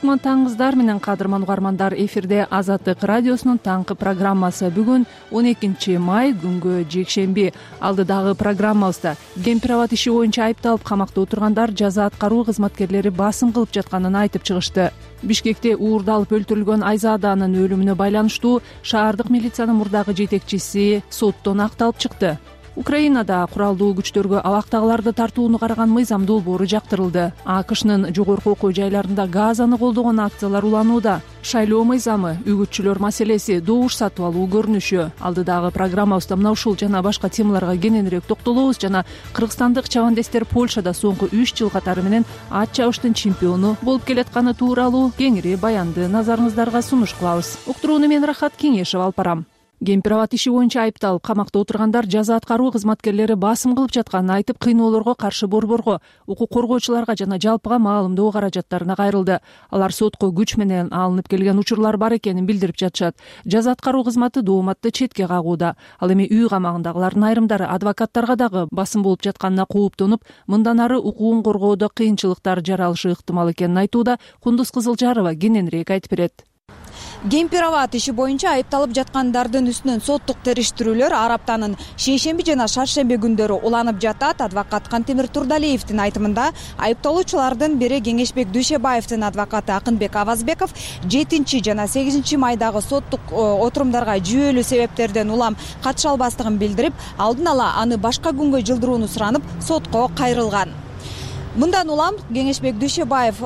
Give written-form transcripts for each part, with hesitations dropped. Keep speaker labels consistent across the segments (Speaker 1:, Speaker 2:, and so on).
Speaker 1: кутман таңыңыздар менен кадырман угармандар. Эфирде Азаттык радиосунун таңкы программасы. Бүгүн 12 май күнгө жекшемби. Алдыдагы программабызда Кемпир-Абад иши боюнча айыпталып камакта отургандар жаза аткаруу кызматкерлери басым кылып жатканын айтып чыгышты. Бишкекте уурдалып өлтүрүлгөн Айзаданын өлүмүнө байланыштуу шаардык милициянын мурдагы жетекчиси соттон акталып чыкты. Украинада куралдуу күчтөргө абактагыларды тартууну караган мыйзам долбоору жактырылды. АКШнын жогорку окуу жайларында Газаны колдогон акциялар уланууда. Шайлоо мыйзамы, үгүтчүлөр маселеси, добуш сатып алуу көрүнүшү. Алдыдагы программабызда мына ушул жана башка темаларга кененирээк токтолобуз. Жана кыргызстандык чабандестер Польшада соңку 3 жыл катары менен ат чабыштын чемпиону болуп келатканы тууралуу кеңири баянды назарыңыздарга сунуш кылабыз. Уктурууну мен Рахат Кеңешев алып барам. Кемпир-Абад иши боюнча айыпталып камакта отургандар жаза аткаруу кызматкерлери басым кылып жатканын айтып, кыйноолорго каршы борборго, укук коргоочуларга жана жалпыга маалымдоо каражаттарына кайрылды. Алар сотко күч менен алынып келген учурлар бар экенин билдирип жатышат. Жаза аткаруу кызматы дооматты четке кагууда. Ал эми үй камагындагылардын айрымдары адвокаттарга дагы басым болуп жатканына кооптонуп, мындан ары укугун коргоодо кыйынчылыктар жаралышы ыктымал экенин айтууда. Кундуз Кызылжарова кененирээк айтып берет.
Speaker 2: Кемпир-Абад иши боюнча айыпталып жаткандардын үстүнөн соттук териштирүүлөр ар аптанын шейшемби жана шаршемби күндөрү уланып жатат. Адвокат Кантемир Турдалиевдин айтымында айыпталуучулардын бири Кеңешбек Дүйшөбаевдин адвокаты Акынбек Авазбеков 7 жана 8 майдагы соттук отурумдарга жүйөлүү себептерден улам катыша албастыгын билдирип, алдын ала аны башка күнгө жылдырууну суранып, сотко кайрылган. Мындан улам Кеңешбек Дүйшөбаев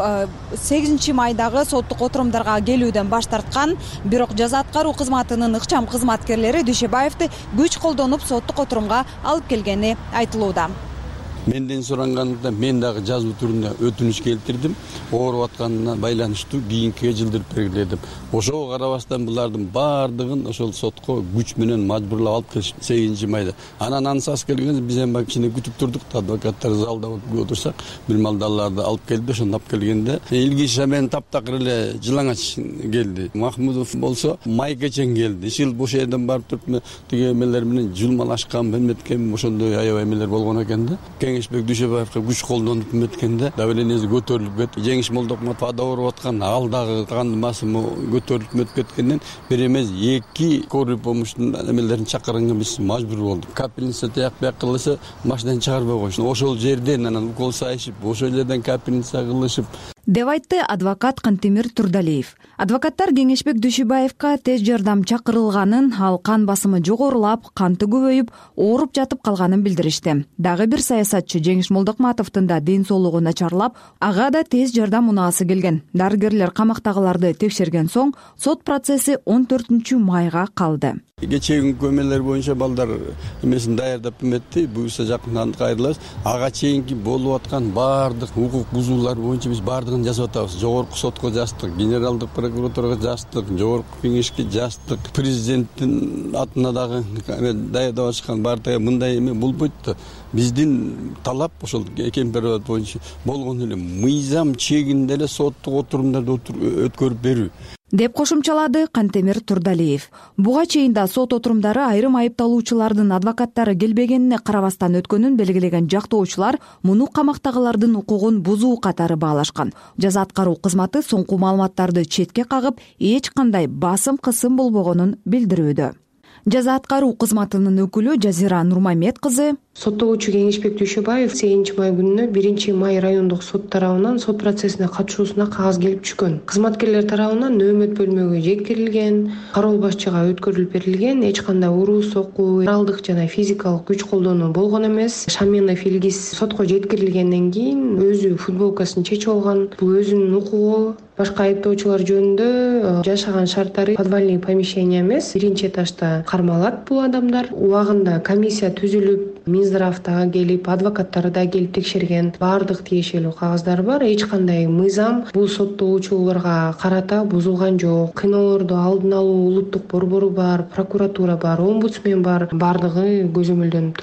Speaker 2: 8 майдагы соттук отурумдарга келүүдөн баш тарткан, бирок жаза аткаруу кызматынын ыкчам кызматкерлери Дүйшөбаевди күч колдонуп соттук отурумга алып келгени айтылууда.
Speaker 3: Менден сурангандыктан мен дагы жазуу түрүндө өтүнүч келтирдим. Ооруп атканына байланыштуу кийинкиге жылдырып бергиле деп. Ошого карабастан булардын баардыгын ошол сотко күч менен мажбурлап алып келишти 8 майда. Анан ансас келген биз эми кичине күтүп турдук. Адвокаттар залда отурсак, бир малда аларды алып келди. Ошондо алып келгенде Илгиз Шамен таптакыр эле жылаңач келди. Махмудов болсо май кечен келди. Ишил бош жерден барып туруп тиги эмелер менен жулмалашкан билметкен ошондой аябай эмелер болгон экен да. Кеңешбек Дүйшөбаевга күч колдонуп эметкенде давлениеси көтөрүлүп кетти. Жеңиш Молдокматов ада ооруп аткан, ал дагы кан басымы көтөрүлүп өтүп кеткенден бир эмес 2 скорый помощьтун эмелерин чакырганга биз мажбур болдук. Капельница тияк бияк кылышы машинадан чыгарбай койчу. Ошол жерден анан укол сайышып, ошол жерден капельница кылышып
Speaker 2: деп айтты адвокат Кантемир Турдалиев. Адвокаттар Кеңешбек Дүйшөбаевга тез жардам чакырылганын, ал кан басымы жогорулап, канты көбөйүп, ооруп жатып калганын билдиришти. Дагы бир саясатчы Жеңиш Молдокматовдун да ден соолугу начарлап, ага да тез жардам унаасы келген. Дарыгерлер камактагыларды текшерген соң, сот процесси 14 майга калды.
Speaker 3: Кечеги көмөлөр боюнча балдар эмесин даярдап эметти. Буюрса жакындан кайрылабыз. Ага чейинки болуп аткан баардык укук бузуулар боюнча биз баардыгын жазып атабыз. Жогорку сотко жаздык, генералдык прокуратурага жаздык, жогорку кеңешке жаздык. Президенттин атына дагы даярдап ачкан баардыгы мындай эме болбойт да. Биздин талап ошол Кемпир-Абад боюнча болгон эле мыйзам чегинде эле соттук отурумдарды өткөрүп берүү
Speaker 2: деп кошумчалады Кантемир Турдалиев. Буга чейин да сот отурумдары айрым айыпталуучулардын адвокаттары келбегенине карабастан өткөнүн белгилеген жактоочулар муну камактагылардын укугун бузуу катары баалашкан. Жаза аткаруу кызматы соңку маалыматтарды четке кагып, эч кандай басым кысым болбогонун билдирүүдө. Жаза аткаруу кызматынын өкүлү Жазира Нурмамед кызы
Speaker 4: соттолуучу Кеңешбек Дүйшөбаев 8 май күнүнө 1 май райондук сот тарабынан сот процессине катышуусуна кагаз келип түшкөн. Кызматкерлер тарабынан нөөмөт бөлмөгө жеткирилген, кароол башчыга өткөрүлүп берилген, эч кандай уруу сокуу, моралдык жана физикалык күч колдонуу болгон эмес. Шаменов Илгиз сотко жеткирилгенден кийин өзү футболкасын чечип алган. Бул өзүнүн укугу. Башка айыптоочулар жөнүндө жашаган шарттары подвальный помещение эмес, биринчи этажда кармалат бул адамдар. Убагында комиссия түзүлүп, Минздравда келип, адвокаттары да келип текшерген, баардык тиешелүү кагаздар бар. Эч кандай мыйзам бул соттолуучуларга карата бузулган жок. Кыйноолорду алдын алуу улуттук борбору бар, прокуратура бар, омбудсмен бар, баардыгы көзөмөлдөнүп турат.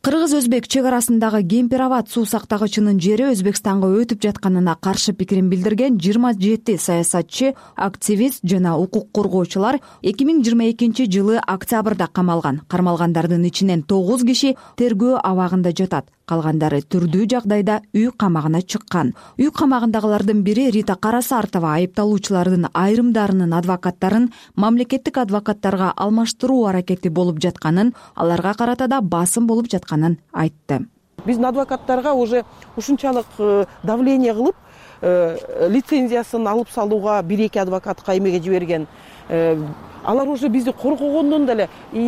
Speaker 2: Кыргыз-өзбек чек арасындагы Кемпир-Абад суу сактагычынын жери Өзбекстанга өтүп жатканына каршы пикирин билдирген 27 саясатчы, активист жана укук коргоочулар 2022 жылы октябрда камалган. Кармалгандардын ичинен 9 киши тергөө абагында жатат. Калгандары түрдүү жагдайда үй камагына чыккан. Үй камагындагылардын бири Рита Карасартова айыпталуучулардын айрымдарынын адвокаттарын мамлекеттик адвокаттарга алмаштыруу аракети болуп жатканын, аларга карата да басым болуп жатканын айтты.
Speaker 5: Биздин адвокаттарга уже ушунчалык давление кылып, лицензиясын алып салууга 1-2 адвокатка эмеге жиберген. Алар уже бизди коргогондон деле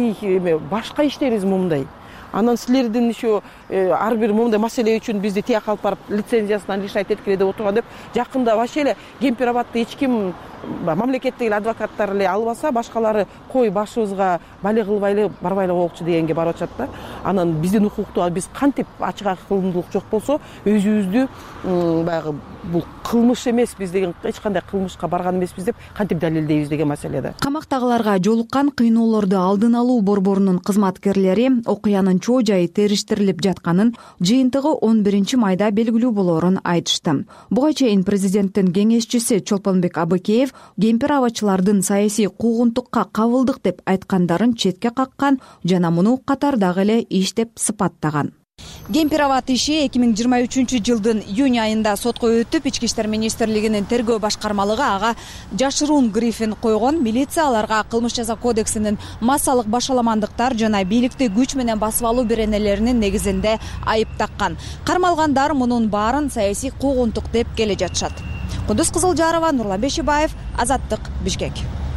Speaker 5: башка иштерибиз мындай. Анан силердин еще ар бир мындай маселе үчүн бизди тияк алып барып лицензиясынан решать эткиле деп отурган деп жакында вообще эле Кемпир-Абадты эч ким мамлекеттик адвокаттар эле албаса, башкалары кой башыбызга бале кылбайлы барбайлы коелучу дегенге барып атышат да. Анан биздин укукту биз кантип ачык кылымдуулук жок болсо, өзүбүздү баягы бул кылмыш эмес биз деген, эч кандай кылмышка барган эмеспиз деп кантип далилдейбиз деген маселеде.
Speaker 2: Камактагыларга жолуккан кыйноолорду алдын алуу борборунун кызматкерлери окуянын чоо жайы териштирилип жатканын, жыйынтыгы 11 майда белгилүү болоорун айтышты. Буга чейин президенттин кеңешчиси Чолпонбек Абыкеев Кемпир-Абадчылардын саясий куугунтукка кабылдык деп айткандарын четке каккан жана муну катардагы эле иш деп сыпаттаган. Кемпир-Абад иши 2023 жылдын июнь айында сотко өтүп, Ички иштер министрлигинин тергөө башкармалыгы ага жашыруун грифин койгон. Милиция аларга кылмыш жаза кодексинин массалык башаламандыктар жана бийликти күч менен басып алуу беренелеринин негизинде айып таккан. Кармалгандар мунун баарын саясий куугунтук деп келе жатышат. Кудус Кызылжарова, Нурлан Бешибаев, Азаттык, Бишкек.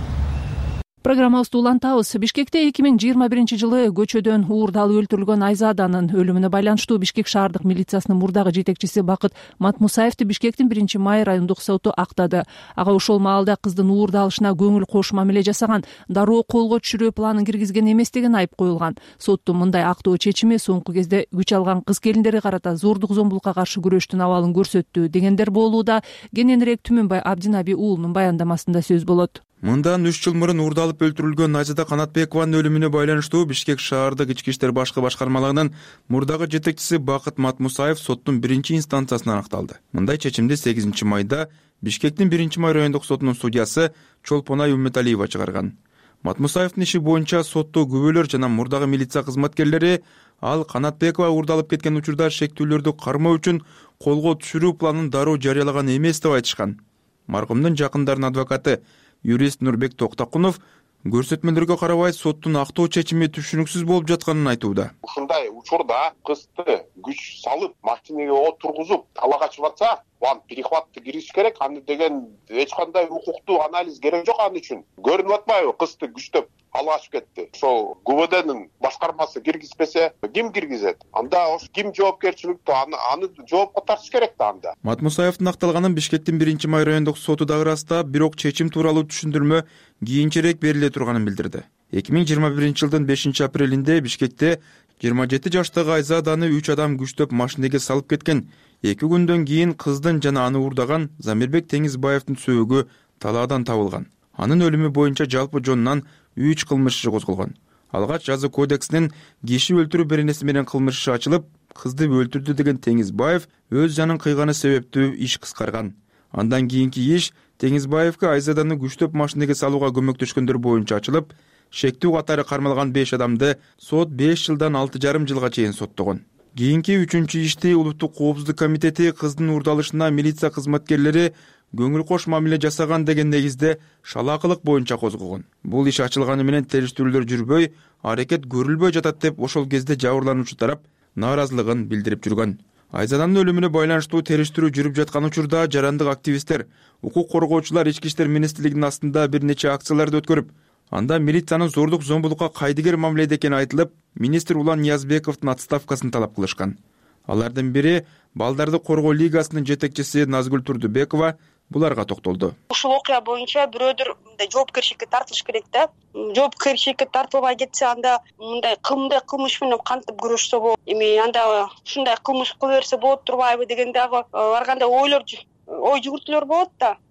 Speaker 1: Программабызды улантабыз. Бишкекте 2021 жылы көчөдөн уурдалып өлтүрүлгөн Айзаданын өлүмүнө байланыштуу Бишкек шаардык милициясынын мурдагы жетекчиси Бакыт Матмусаевди Бишкектин 1 май райондук соту актады. Ага ошол маалда кыздын уурдалышына көңүл кош мамиле жасаган, дароо колго түшүрүү планын киргизген эмес деген айып коюлган. Соттун мындай актоо чечими соңку кезде күч алган кыз келиндерге карата зордук зомбулукка каршы күрөштүн абалын көрсөттү дегендер болууда. Кененирээк Түмөнбай Абдинаби уулунун баяндамасында сөз болот.
Speaker 6: Мындан 3 жыл мурун уурдалып өлтүрүлгөн Айзада Канатбекованын өлүмүнө байланыштуу Бишкек шаардык ички иштер башкы башкармалыгынын мурдагы жетекчиси Бакыт Матмусаев соттун 1-инстанциясынан акталды. Мындай чечимди 8 майда Бишкектин 1 май райондук сотунун судьясы Чолпонай Умметалиева чыгарган. Матмусаевдин иши боюнча сотто күбөлөр жана мурдагы милиция кызматкерлери ал Канатбекова уурдалып кеткен учурда шектүүлөрдү кармоо үчүн колго түшүрүү планын дароо жарыялаган эмес деп айтышкан. Маркумдун жакындарынын адвокаты юрист Нурбек Токтакунов көрсөтмөлөргө карабай соттун актоо чечими түшүнүксүз болуп жатканын айтууда.
Speaker 7: Ушундай учурда кызды күч салып, машинеге отургузуп, ала качып атса, аны перехватты кириш керек. Аны деген эч кандай укуктуу анализ керек жок аны үчүн. Көрүнүп атпайбы, кызды күчтөп ала качып кетти. Ошол ГУВДнын башкармасы киргизбесе, ким киргизет? Анда ким жоопкерчиликти? Аны жоопко тартыш керек да анда.
Speaker 6: Матмусаевдин акталганын Бишкектин 1 май райондук соту дагы ырастап, бирок чечим тууралуу түшүндүрмө кийинчерээк бериле турганын билдирди. 2021 жылдын 5 апрелинде Бишкекте 27 жаштагы Айзаданы 3 адам күчтөп машинеге салып кеткен. 2 күндөн кийин кыздын жана аны уурдаган Замирбек Теңизбаевдин сөөгү талаадан табылган. Анын өлүмү боюнча жалпы жонунан 3 кылмыш иши козголгон. Алгач жаза кодексинин киши өлтүрүү беренеси менен кылмыш иши ачылып, кызды өлтүрдү деген Теңизбаев өз жанын кыйганы себептүү иш кыскарган. Андан кийинки иш Теңизбаевге Айзаданы күчтөп машинеге салууга көмөктөшкөндөр боюнча ачылып, шектүү катары кармалган 5 адамды сот 5 жылдан 6,5 жылга чейин соттогон. Кийинки 3-чү ишти Улуттук коопсуздук комитети кыздын уурдалышына милиция кызматкерлери көңүл кош мамиле жасаган деген негизде шалаакылык боюнча козгогон. Бул иш ачылганы менен териштирүүлөр жүрбөй, аракет көрүлбөй жатат деп ошол кезде жабырлануучу тарап нааразылыгын билдирип жүргөн. Айзаданын өлүмүнө байланыштуу териштирүү жүрүп жаткан учурда жарандык активисттер, укук коргоочулар Ички иштер министрлигинин астында бир нече акцияларды өткөрүп, анда милициянын зордук зомбулукка кайдыгер мамиледе экени айтылып, министр Улан Ниязбековдун отставкасын талап кылышкан. Алардын бири Балдарды коргоо лигасынын жетекчиси Назгүл Турдубекова буларга токтолду.
Speaker 8: Ушул окуя боюнча бирөөдөр жоопкерчиликке тартылыш керек да. Жоопкерчиликке тартылбай кетсе, анда мындай кылмыш менен кантип күрөшсө болот? Эми анда ушундай кылмыш кыла берсе болот турбайбы деген дагы ар кандай ой жүгүртүүлөр болот да.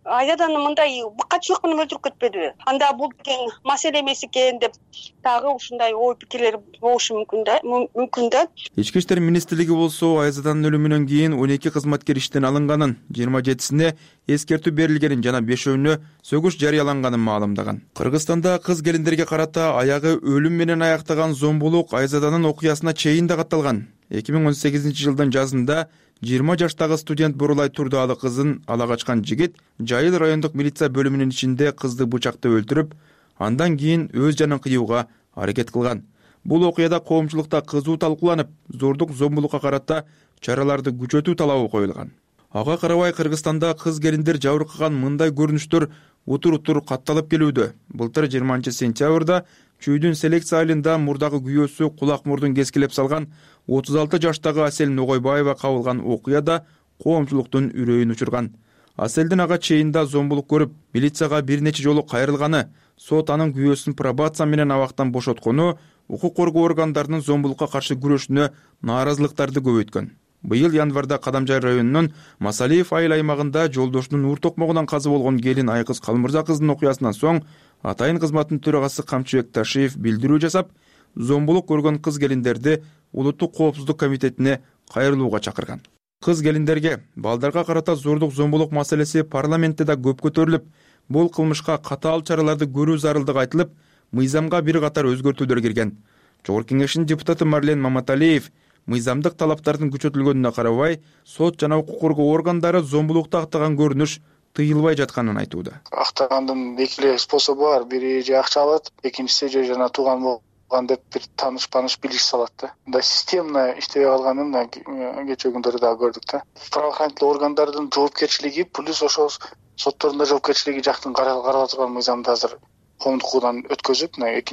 Speaker 8: Айзаданы мындай быкачылык менен өлтүрүп кетпедиби? Анда бул деген маселе эмес экен деп дагы ушундай ой пикирлер болушу мүмкүн да.
Speaker 6: Ички иштер министрлиги болсо Айзаданын өлүмүнөн кийин 12 кызматкер иштен алынганын, 27-сине эскертүү берилгенин жана 5-өөнө сөгүш жарыяланганын маалымдаган. Кыргызстанда кыз келиндерге карата аягы өлүм менен аяктаган зомбулук Айзаданын окуясына чейин да катталган. 2018-жылдын жазында 20 жаштагы студент Бурулай Турдаалы кызын ала качкан жигит Жайыл райондук милиция бөлүмүнүн ичинде кызды бычактап өлтүрүп, андан кийин өз жанын кыюуга аракет кылган. Бул окуяда коомчулукта кызуу талкууланып, зордук зомбулукка карата чараларды күчөтүү талабы коюлган. Ага карабай Кыргызстанда кыз келиндер жабыркаган мындай көрүнүштөр утур катталып келүүдө. Былтыр 20-сентябрда Чүйдүн селекция айылында мурдагы күйөөсү кулак мурдун кескилеп салган 36 жаштагы Асель Ногойбаева кабылган окуяда коомчулуктун үрөйүн учурган. Аселдин ага чейин да зомбулук көрүп, милицияга бир нече жолу кайрылганы, сот анын күйөөсүн пробация менен абактан бошоткону, укук коргоо органдарынын зомбулукка каршы күрөшүнө нааразылыктарды көбөйткөн. Быйыл январда Кадамжай районунун Масалиев айыл аймагында жолдошунун ур токмогунан каза болгон келин Айкыз Калмырза кыздын окуясынан соң атайын кызматтын төрагасы Камчыбек Ташиев билдирүү жасап, зомбулук көргөн кыз келиндерди Улуттук коопсуздук комитетине кайрылууга чакырган. Кыз келиндерге балдарга карата зордук зомбулук маселеси парламентте да көп көтөрүлүп, бул кылмышка катаал чараларды көрүү зарылдыгы айтылып, мыйзамга бир катар өзгөртүүлөр кирген. Жогорку кеңештин депутаты Марлен Маматалиев мыйзамдык талаптардын күчөтүлгөнүнө карабай, сот жана укук коргоо органдары зомбулукту актаган көрүнүш тыйылбай жатканын айтууда.
Speaker 9: Актагандын эки эле способу бар. Бири же акча алат, экинчиси же жана тууган болгон деп бир тааныш билиш салат да. Мындай системно иштебей калганын кечээ күндөрү дагы көрдүк да. Правоохранительный органдардын жоопкерчилиги плюс ошол соттордун да жоопкерчилиги жактын каралып турган мыйзамды азыр коомдук укугдан өткөзүп,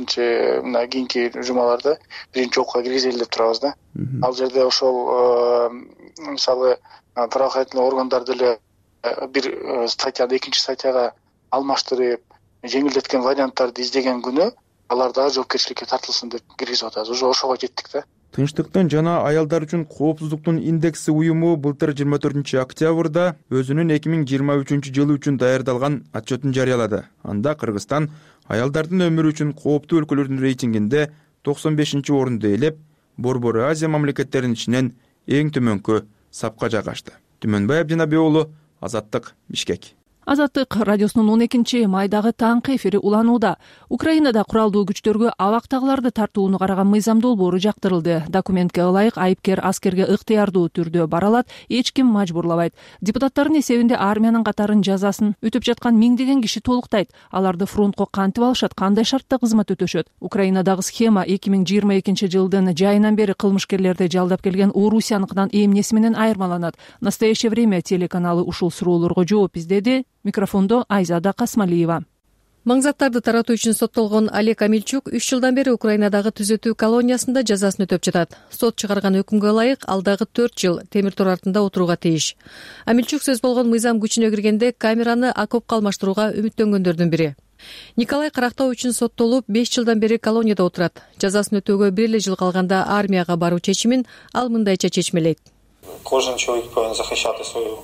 Speaker 9: мына кийинки жумаларда биринчи окууга киргизели деп турабыз да. Ал жерде ошол мисалы правоохранительный органдар деле бир статьяды экинчи статьяга алмаштырып, жеңилдеткен варианттарды издеген күнү алар дагы жоопкерчиликке тартылсын деп киргизип атабыз. Уже ошого жеттик да.
Speaker 6: Тынчтыктын жана аялдар үчүн коопсуздуктун индекси уюму былтыр 24-октябрда өзүнүн 2023-жылы үчүн даярдалган отчетун жарыялады. Анда Кыргызстан аялдардын өмүрү үчүн кооптуу өлкөлөрдүн рейтингинде 95-орунду ээлеп, Борбор Азия мамлекеттеринин ичинен эң төмөнкү сапка жайгашты. Түмөнбай Абдинабек уулу, Азаттык, Бишкек.
Speaker 1: Азаттык радиосунун 12-майдагы таңкы эфири уланууда. Украинада куралдуу күчтөргө абактагыларды тартууну караган мыйзам долбоору жактырылды. Документке ылайык айыпкер аскерге ыктыярдуу түрдө бара алат, эч ким мажбурлабайт. Депутаттардын эсебинде армиянын катарын жазасын өтүп жаткан миңдеген киши толуктайт. Аларды фронтко кантип алышат, кандай шартта кызмат өтөшөт? Украинадагы схема 2022-жылдын жайынан бери кылмышкерлерди жалдап келген Орусияныкынан эмнеси менен айырмаланат? Настоящее время телеканалы ушул суроолорго жооп издеди. Микрофондо Айзада Касмалиева.
Speaker 10: Маңзаттарды таратуу үчүн соттолгон Олег Амельчук 3 жылдан бери Украинадагы түзөтүү колониясында жазасын өтөп жатат. Сот чыгарган өкүмгө ылайык ал дагы 4 жыл темир тор артында отурууга тийиш. Амельчук сөз болгон мыйзам күчүнө киргенде камераны окопко алмаштырууга үмүттөнгөндөрдүн бири. Николай карактоо үчүн соттолуп 5 жылдан бери колонияда отурат. Жазасын өтөөгө бир эле жыл калганда армияга баруу чечимин ал мындайча чечмелейт.
Speaker 11: Кожен человек повинен защищать свою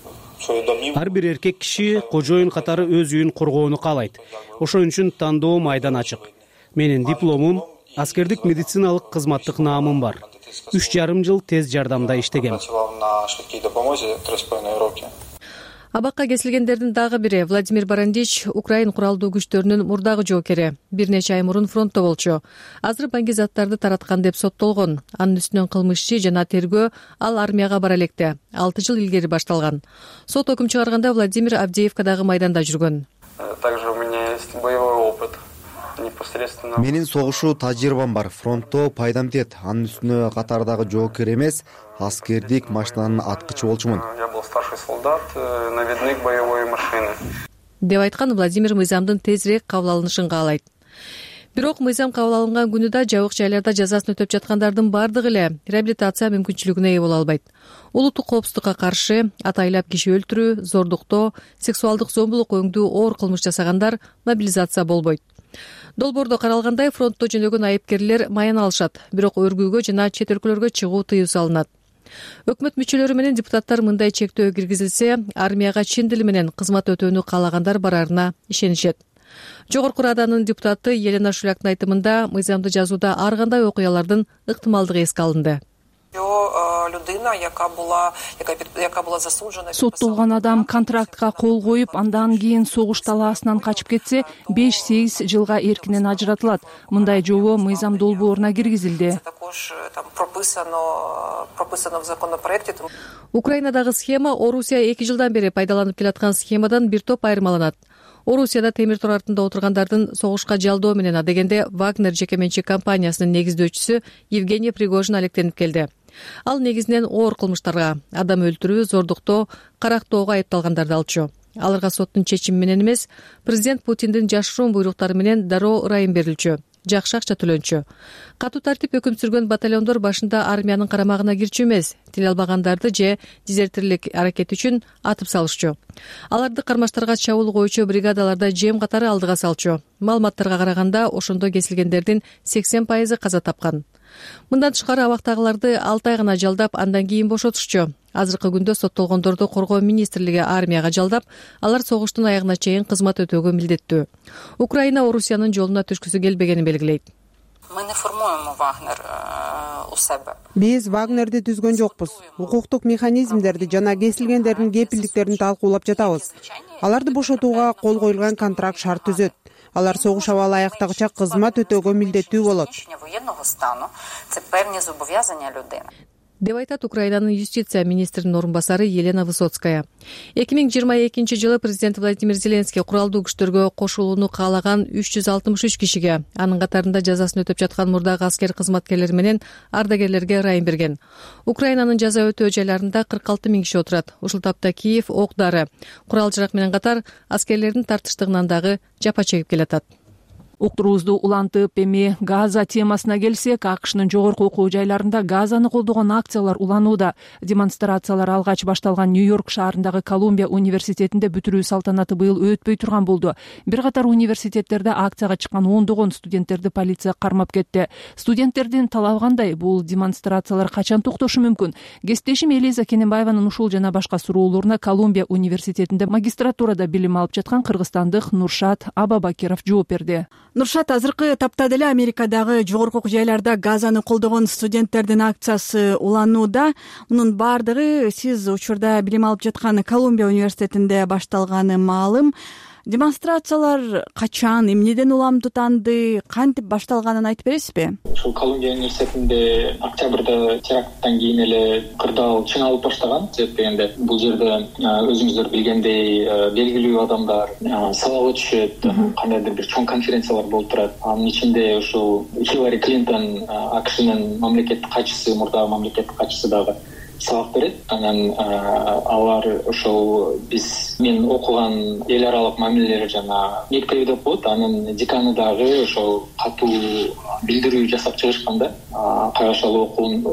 Speaker 12: Ар бир эркек киши кожоюн катары өз үйүн коргоону каалайт. Ошон үчүн тандоо майдан ачык. Менин дипломум, аскердик медициналык кызматтык наамым бар. 3,5 жыл тез жардамда иштегем.
Speaker 10: Абакка кесилгендердин дагы бири Владимир Барандич Украин куралдуу күчтөрүнүн мурдагы жоокери. Бир нече ай мурун фронтто болчу. Азыр баңгизаттарды тараткан деп соттолгон. Анын үстүнөн кылмыш иши жана тергөө ал армияга бара электе. 6 жыл илгери башталган. Сот өкүм чыгарганда Владимир Авдеевкадагы майданда жүргөн.
Speaker 11: Также у меня есть боевой опыт.
Speaker 13: Менин согушуу тажрыйбам бар. Фронтто пайдам тиет. Анын үстүнө катардагы жоокер эмес, аскердик машинанын аткычы болчумун.
Speaker 11: Я был старший солдат, наведник боевой машины.
Speaker 10: Деп айткан Владимир мыйзамдын тезирээк кабыл алынышын каалайт. Бирок мыйзам кабыл алынган күнү да жабык жайларда жазасын өтөп жаткандардын бардыгы эле реабилитация мүмкүнчүлүгүнө ээ боло албайт. Улуттук коопсуздукка каршы атайлап киши өлтүрүү, зордуктоо, сексуалдык зомбулук өңдүү оор кылмыш жасагандар мобилизация болбойт. Долбоордо каралгандай фронтто жөнөгөн айыпкерлер маян алышат, бирок өргүүгө жана чет өлкөлөргө чыгуу тыюу салынат. Өкмөт мүчөлөрү менен депутаттар мындай чектөө киргизилсе, армияга чын дили менен кызмат өтөөнү каалагандар барарына ишенишет. Жогорку Раданын депутаты Елена Шуляктын айтымында мыйзамды жазууда ар кандай окуялардын ыктымалдыгы эске алынды.
Speaker 1: Соттолгон адам контрактка кол коюп, андан кийин согуш талаасынан качып кетсе, 5-8 жылга эркинен ажыратылат. Мындай жобо мыйзам долбооруна киргизилди.
Speaker 10: Украинадагы схема Орусия 2 жылдан бери пайдаланып келаткан схемадан бир топ айырмаланат. Орусияда темир тор артында отургандардын согушка жалдоо менен адегенде Вагнер жеке менчик компаниясынын негиздөөчүсү Евгений Пригожин алектенип келди. Ал негизинен оор кылмыштарга, адам өлтүрүү, зордуктоо, карактоого айыпталгандарды алчу. Аларга соттун чечими менен эмес, президент Путиндин жашыруун буйруктары менен дароо ырайым берилчү, жакшы акча төлөнчү. Катуу тартип өкүм сүргөн батальондор башында армиянын карамагына кирчү эмес, тил албагандарды же дезертирлик аракет үчүн атып салышчу. Аларды кармаштарга чабуул коючу бригадаларда жем катары алдыга салчу. Маалыматтарга караганда, ошондо кесилгендердин 80% каза тапкан. Мындан тышкары абактагыларды 6 ай гана жалдап, андан кийин бошотушчу. Азыркы күндө соттолгондорду коргоо министрлиги армияга жалдап, алар согуштун аягына чейин кызмат өтөөгө милдеттүү. Украина Орусиянын жолуна түшкүсү келбегенин белгилейт.
Speaker 14: Биз Вагнерди түзгөн жокпуз. Укуктук механизмдерди жана кесилгендердин кепилдиктерин талкуулап жатабыз. Аларды бошотууга кол коюлган контракт шарт түзөт. Алар согуш абалы аяктагыча кызмат өтөөгө милдеттүү болот.
Speaker 10: Деп айтат Украинанын юстиция министринин орун басары Елена Высоцкая. 2022 жылы президент Владимир Зеленский куралдуу күчтөргө кошулууну каалаган 363 кишиге, анын катарында жазасын өтөп жаткан мурдагы аскер кызматкерлер менен ардагерлерге ырайым берген. Украинанын жаза өтөө жайларында 46 000 киши отурат. Ушул тапта Киев, ок-дары, курал-жарак менен катар аскерлердин тартыштыгынан дагы жапа чегип келатат.
Speaker 1: Уктуруубузду улантып, эми Газа темасына келсек, АКШнын жогорку окуу жайларында Газаны колдогон акциялар уланууда. Демонстрациялар алгач башталган Нью-Йорк шаарындагы Колумбия университетинде бүтүрүү салтанаты быйыл өтпөй турган болду. Бир катар университеттерде акцияга чыккан ондогон студенттерди полиция кармап кетти. Студенттердин талабы кандай? Бул демонстрациялар качан токтошу мүмкүн? Кесиптешим Элиза Кененбаеванын ушул жана башка суроолоруна Колумбия университетинде магистратурада билим алып жаткан кыргызстандык Нуршат Абабакиров жооп берди.
Speaker 15: Нуршат, азыркы тапта деле Америкадагы жогорку окуу жайларда Газаны колдогон студенттердин акциясы уланууда. Мунун баардыгы сиз учурда билим алып жаткан Колумбия университетинде башталганы маалым. Демонстрациялар качан, эмнеден уламдытанды, кантип башталганын айтып бересизби?
Speaker 16: Ушул Колумбия университетинде октябрда теракттан кийин эле кырдаал чыңалып баштаган. Себеп дегенде бул жерде өзүңүздөр билгендей белгилүү адамдар сабак өтүшөт, кандайдыр бир чоң конференциялар болуп турат. Анын ичинде ушул Хиллари Клинтон, АКШнын мамлекеттик катчысы, мурдагы мамлекеттик катчысы дагы сабак берет. Анан алар ошол мен окуган эл аралык мамилелер жана мектеби деп коет. Анын деканы дагы ошол катуу билдирүү жасап чыгышкан да. Кайгашалуу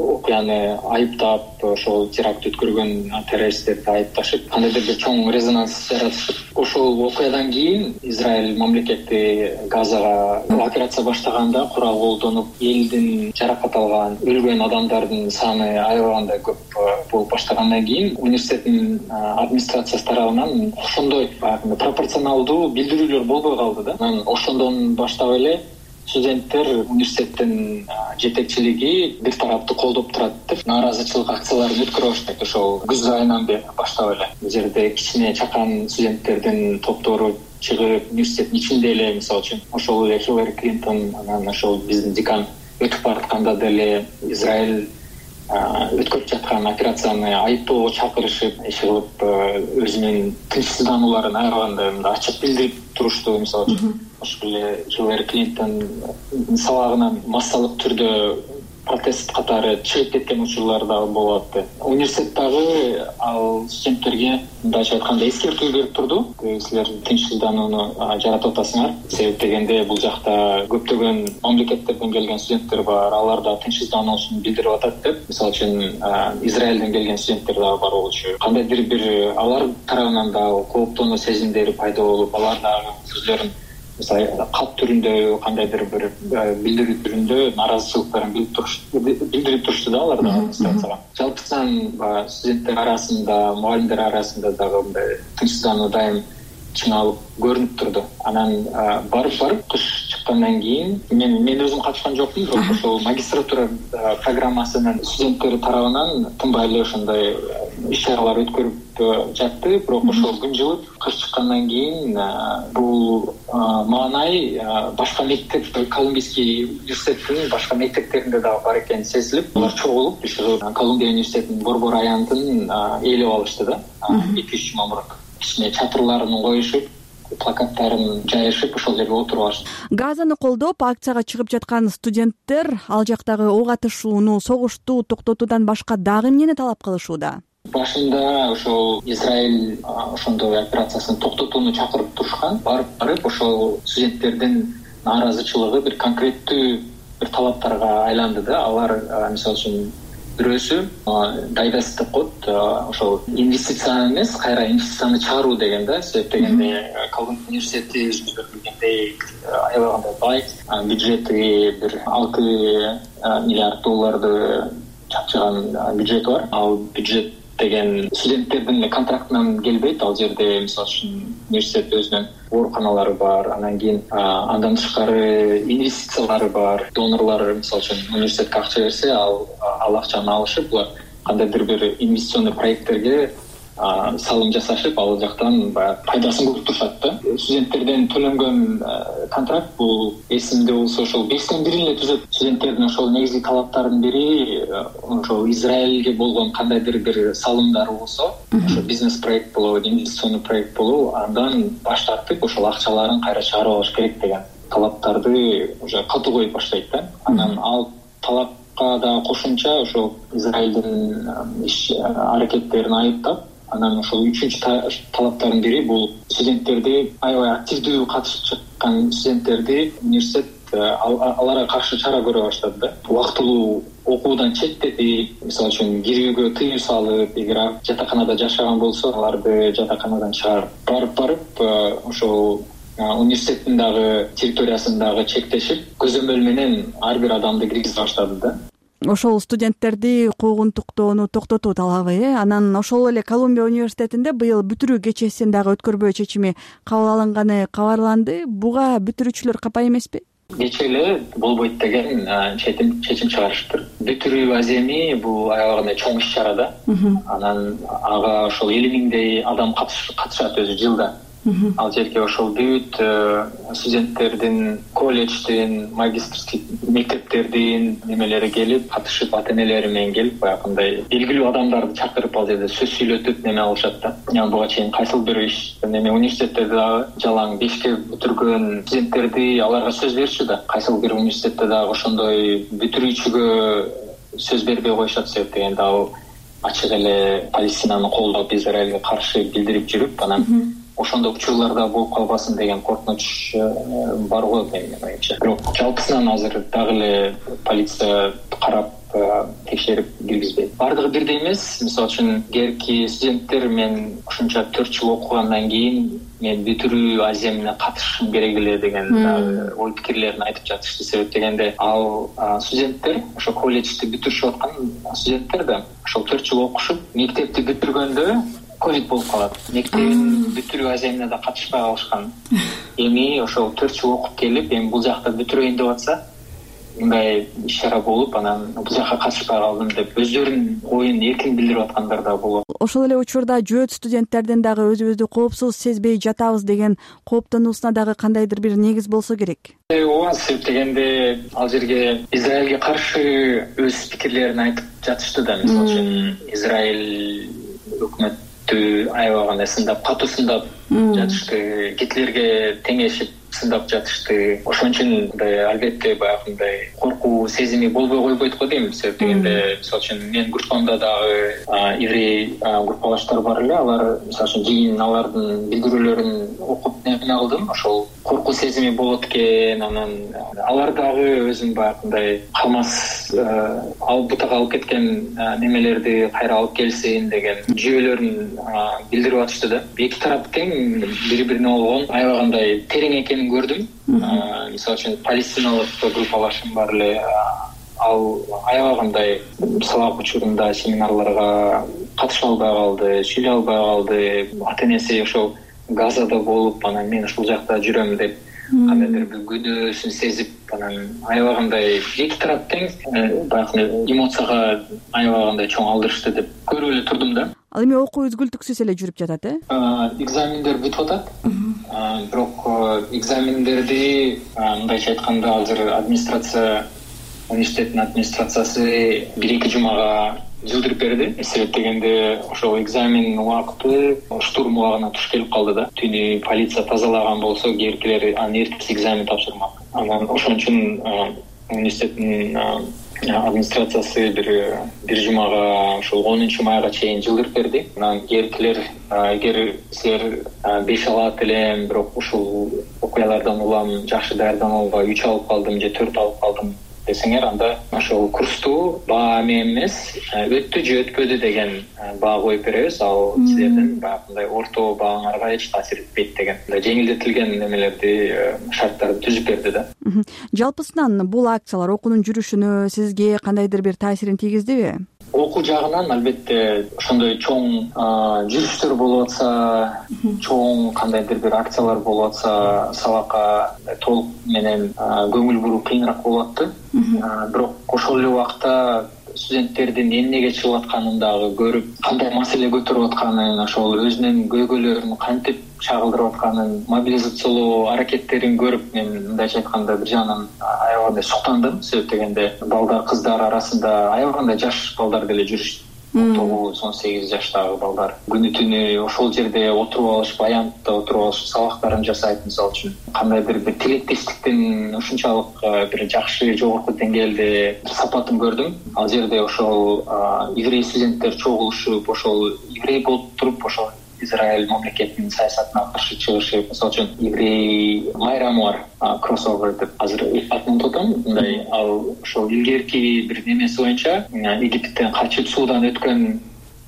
Speaker 16: окуяны айыптап, ошол теракт өткөргөн террористтерди айыпташып, кандайдыр бир чоң резонанс жаратышып. Ошол окуядан кийин Израиль мамлекети Газага операция баштаганда курал колдонуп, элдин жаракат алган, өлгөн адамдардын саны аябагандай көп болуп баштагандан кийин университеттин администрациясы тарабынан ошондой пропорционалдуу билдирүүлөр болбой калды да. Анан ошондон баштап эле студенттер университеттин жетекчилиги бир тарапты колдоп турат деп нааразычылык акцияларын өткөрө баштайт. Ошол күз айынан баштап эле бул жерде кичине чакан студенттердин топтору чыгып, университеттин ичинде эле мисалы үчүн ошол эле Хиллари Клинтон, анан ошол биздин декан өтүп баратканда деле Израиль өткөрүп жаткан операцияны айыптоого чакырышып, чыгып өзүнүн тынчсызданууларын аябагандай ачык билдирип турушту. Мисалы үчүн ошол эле Хиллари Клинтон сабагынан массалык түрдө протест катары чыгып кеткен учурлар дагы болуп атты. Университет дагы ал студенттерге мындайча айтканда эскертүү берип турду. Силер тынчсызданууну жаратып атасыңар. Себеп дегенде бул жакта көптөгөн мамлекеттерден келген студенттер бар, алар да тынчсыздануусун билдирип атат деп. Мисалы үчүн Израилден келген студенттер дагы бар болчу. Кандайдыр бир алар тарабынан дагы кооптонуу сезимдери пайда болуп, алар дагы өздөрүн мисалы кат түрүндө кандайдыр бир билдирүү түрүндө нааразычылыктарын билдирип турушты да алар дагы администрацияга. Жалпысынан студенттер арасында, мугалимдер арасында дагы мындай тынчсыздануу дайым чыңалып көрүнүп турду. Анан барып кыш чыккандан кийин мен өзүм катышкан жокмун, бирок ошол магистратура программасынын студенттери тарабынан тынбай эле ошондой иш-чаралар өткөрүп жатты. Бирок ошол күн жылып кыш чыккандан кийин бул маанай башка мектеп, Колумбийский университеттин башка мектептеринде дагы бар экени сезилип, алар чогулуп ушул Колумбия университетинин борбор аянтын ээлеп алышты да. 2-3 жума мурун ичине чатырларын коюшуп, плакаттарын жайышып, ошол жерге отуруп алышты.
Speaker 15: Газаны колдоп акцияга чыгып жаткан студенттер ал жактагы ок атышууну, согушту токтотуудан башка дагы эмнени талап кылышууда?
Speaker 16: Башында ошол Израиль ошондой операциясын токтотууну чакырып турушкан. Барып ошол студенттердин нааразычылыгы бир конкреттүү бир талаптарга айланды да. Алар мисалы үчүн бирөөсү дайдас деп коет, ошол инвестицияны эмес, кайра инвестицияны чыгаруу деген да. Себеп дегенде Колумбия университети өзүңүздөр билгендей аябагандай бай, бюджети бир 6 миллиард долларды чакчаган бюджети бар. Ал бюджет деген студенттердин контрактынан келбейт. Ал жерде мисалы үчүн университет өзүнүн ооруканалары бар, анан кийин андан тышкары инвестициялары бар, донорлор мисалы үчүн университетке акча берсе, ал акчаны алышып, булар кандайдыр бир инвестиционный проекттерге салым жасашып, ал жактан пайдасын көрүп турушат да. Студенттерден төлөнгөн контракт бул эсимде болсо ошол 5-тен бирин эле түзөт. Студенттердин ошол негизги талаптарынын бири ошол Израилге болгон кандайдыр бир салымдары болсо, ошо бизнес проект болобу, инвестиционный проект болобу, андан баш тартып ошол акчаларын кайра чыгарып алыш керек деген талаптарды уже катуу коюп баштайт да. Анан ал талапка да кошумча ошол Израилдин иш аракеттерин айыптап, анан ошол 3-чү талаптардын бири бул студенттерди, аябай активдүү катышып чыккан студенттерди университет аларга каршы чара көрө баштады да. Убактылуу окуудан четтети, мисалы үчүн кирүүгө тыюу салып, эгер жатаканада жашаган болсо, аларды жатаканадан чыгарып барып ошол университеттин дагы территориясын дагы чектешип, көзөмөл менен ар бир адамды киргизе баштады да.
Speaker 15: Ошол студенттерди куугунтуктоону токтотуу талабы, анан ошол эле Колумбия университетинде быйыл бүтүрүү кечесин дагы өткөрбөө чечими кабыл алынганы кабарланды. Буга бүтүрүүчүлөр капа эмеспи?
Speaker 16: Кече эле болбойт деген чечим чыгарышыптыр. Бүтүрүү аземи бул аябагандай чоң иш-чара да. Анан ага ошол 50 миңдей адам катышат өзү жылда. Ал жерге ошол бүт студенттердин, колледждин, магистрский мектептердин немелери келип, катышып, ата-энелери менен келип, баягындай белгилүү адамдарды чакырып ал жерде сөз сүйлөтүп неме алышат да. Буга чейин кайсыл бир иш неме университеттерде дагы жалаң 5-ке бүтүргөн студенттерди аларга сөз беришчү да. Кайсыл бир университетте дагы ошондой бүтүрүүчүгө сөз бербей коюшат, себеп дегенде ал ачык эле Палестинаны колдоп, Израилге каршы билдирип жүрүп, анан ошондой учурларда болуп калбасын деген коркунуч бар го менин оюмча. Бирок жалпысынан азыр дагы эле полиция карап текшерип киргизбейт. Бардыгы бирдей эмес. Мисалы үчүн герки студенттер мен ушунча 4 жыл окугандан кийин мен бүтүрүү аземине катышышым керек эле деген ой пикирлерин айтып жатышты. Себеп дегенде ал студенттер, ошо колледжди бүтүрүшүп аткан студенттер да ошол 4 жыл окушуп, мектепти бүтүргөндө ковид болуп калат. Мектебин бүтүрүү аземине да катышпай калышкан. Эми ошол 4 жыл окуп келип, эми бул жакта бүтүрөйүн деп атса, мындай иш-чара болуп, анан бул жакка катышпай калдым деп өздөрүнүн оюн эркин билдирип аткандар да болот.
Speaker 15: Ошол эле учурда жөөт студенттердин дагы өзүбүздү коопсуз сезбей жатабыз деген кооптонуусуна дагы кандайдыр бир негиз болсо керек.
Speaker 16: Ооба, себеп дегенде ал жерге Израилге каршы өз пикирлерин айтып жатышты да. Мисалы үчүн Израиль өкмөттү аябагандай сындап, катуу сындап жатышты, Гитлерге теңешип сындап жатышты. Ошон үчүн мындай албетте баягындай коркуу сезими болбой койбойт го дейм. Себеп дегенде, мисалы үчүн мен группамда дагы еврей группалаштар бар эле. Алар мисалы үчүн кийин алардын билдирүүлөрүн окуп неме кылдым. Ошол коркуу сезими болот экен. Анан алар дагы өзүнүн баягындай камаз бутага алып кеткен немелерди кайра алып келсин деген жүйөлөрүн билдирип атышты да. Эки тарап тең бири бирине болгон аябагандай терең экенин көрдүм. Мисалы үчүн палестиналык группалашым бар эле, ал аябагандай сабак учурунда семинарларга катыша албай калды, сүйлөй албай калды. Ата-энеси ошол Газада болуп, анан мен ушул жакта жүрөм деп кандайдыр бир күнөөсүн сезип, анан аябагандай эки тарап тең баягы эмоцияга аябагандай чоң алдырышты деп көрүп эле турдум да.
Speaker 15: Ал эми окуу үзгүлтүксүз эле жүрүп жатат,
Speaker 16: Экзамендер бүтүп атат. Бирок экзамендерди мындайча айтканда азыр университеттин администрациясы 1-2 жумага жылдырып берди. Себеп дегенде ошол экзамен убакыты штурм убагына туш келип калды да. Түнү полиция тазалаган болсо, кийинкилери анын эртеси экзамен тапшырмак. Анан ошон үчүн университеттин администрациясы бир жумага ошол 10 майга чейин жылдырып берди. Анан кийинкилер эгер силер 5 алат элем, бирок ушул окуялардан улам жакшы даярдана албай 3 алып калдым же 4 алып калдым десеңер, анда ошол курсту баа менен эмес, өттү же өтпөдү деген баа коюп беребиз. Ал силердин баягындай орто бааңарга эч таасир этпейт деген жеңилдетилген немелерди, шарттарды түзүп берди да.
Speaker 15: Жалпысынан бул акциялар окуунун жүрүшүнө сизге кандайдыр бир таасирин тийгиздиби?
Speaker 16: Окуу жагынан албетте ошондой чоң жүрүштөр болуп атса, чоң кандайдыр бир акциялар болуп атса, сабакка толук менен көңүл буруу кыйыныраак болуп атты. Бирок ошол эле убакта студенттердин эмнеге чыгып атканын дагы көрүп, кандай маселе көтөрүп атканын, ошол өзүнүн көйгөйлөрүн кантип чагылдырып атканын, мобилизациялоо аракеттерин көрүп, мен мындайча айтканда бир жагынан аябагандай суктандым. Себеп дегенде балдар, кыздар арасында аябагандай жаш балдар деле жүрүштү. 9-18 жаштагы балдар күнү түнү ошол жерде отуруп алышып, аянтта отуруп алышып, сабактарын жасайт. Мисалы үчүн кандайдыр бир тилектештиктин ушунчалык бир жакшы жогорку деңгээлде сапатын көрдүм. Ал жерде ошол еврей студенттер чогулушуп, ошол еврей болуп туруп, ошол Израиль мамлекетинин саясатына каршы чыгышып, мисалы үчүн еврей майрамы бар, кроссовер деп азыр атын унутам. Мындай ал ошол илгерки бир немеси боюнча Египтен качып суудан өткөн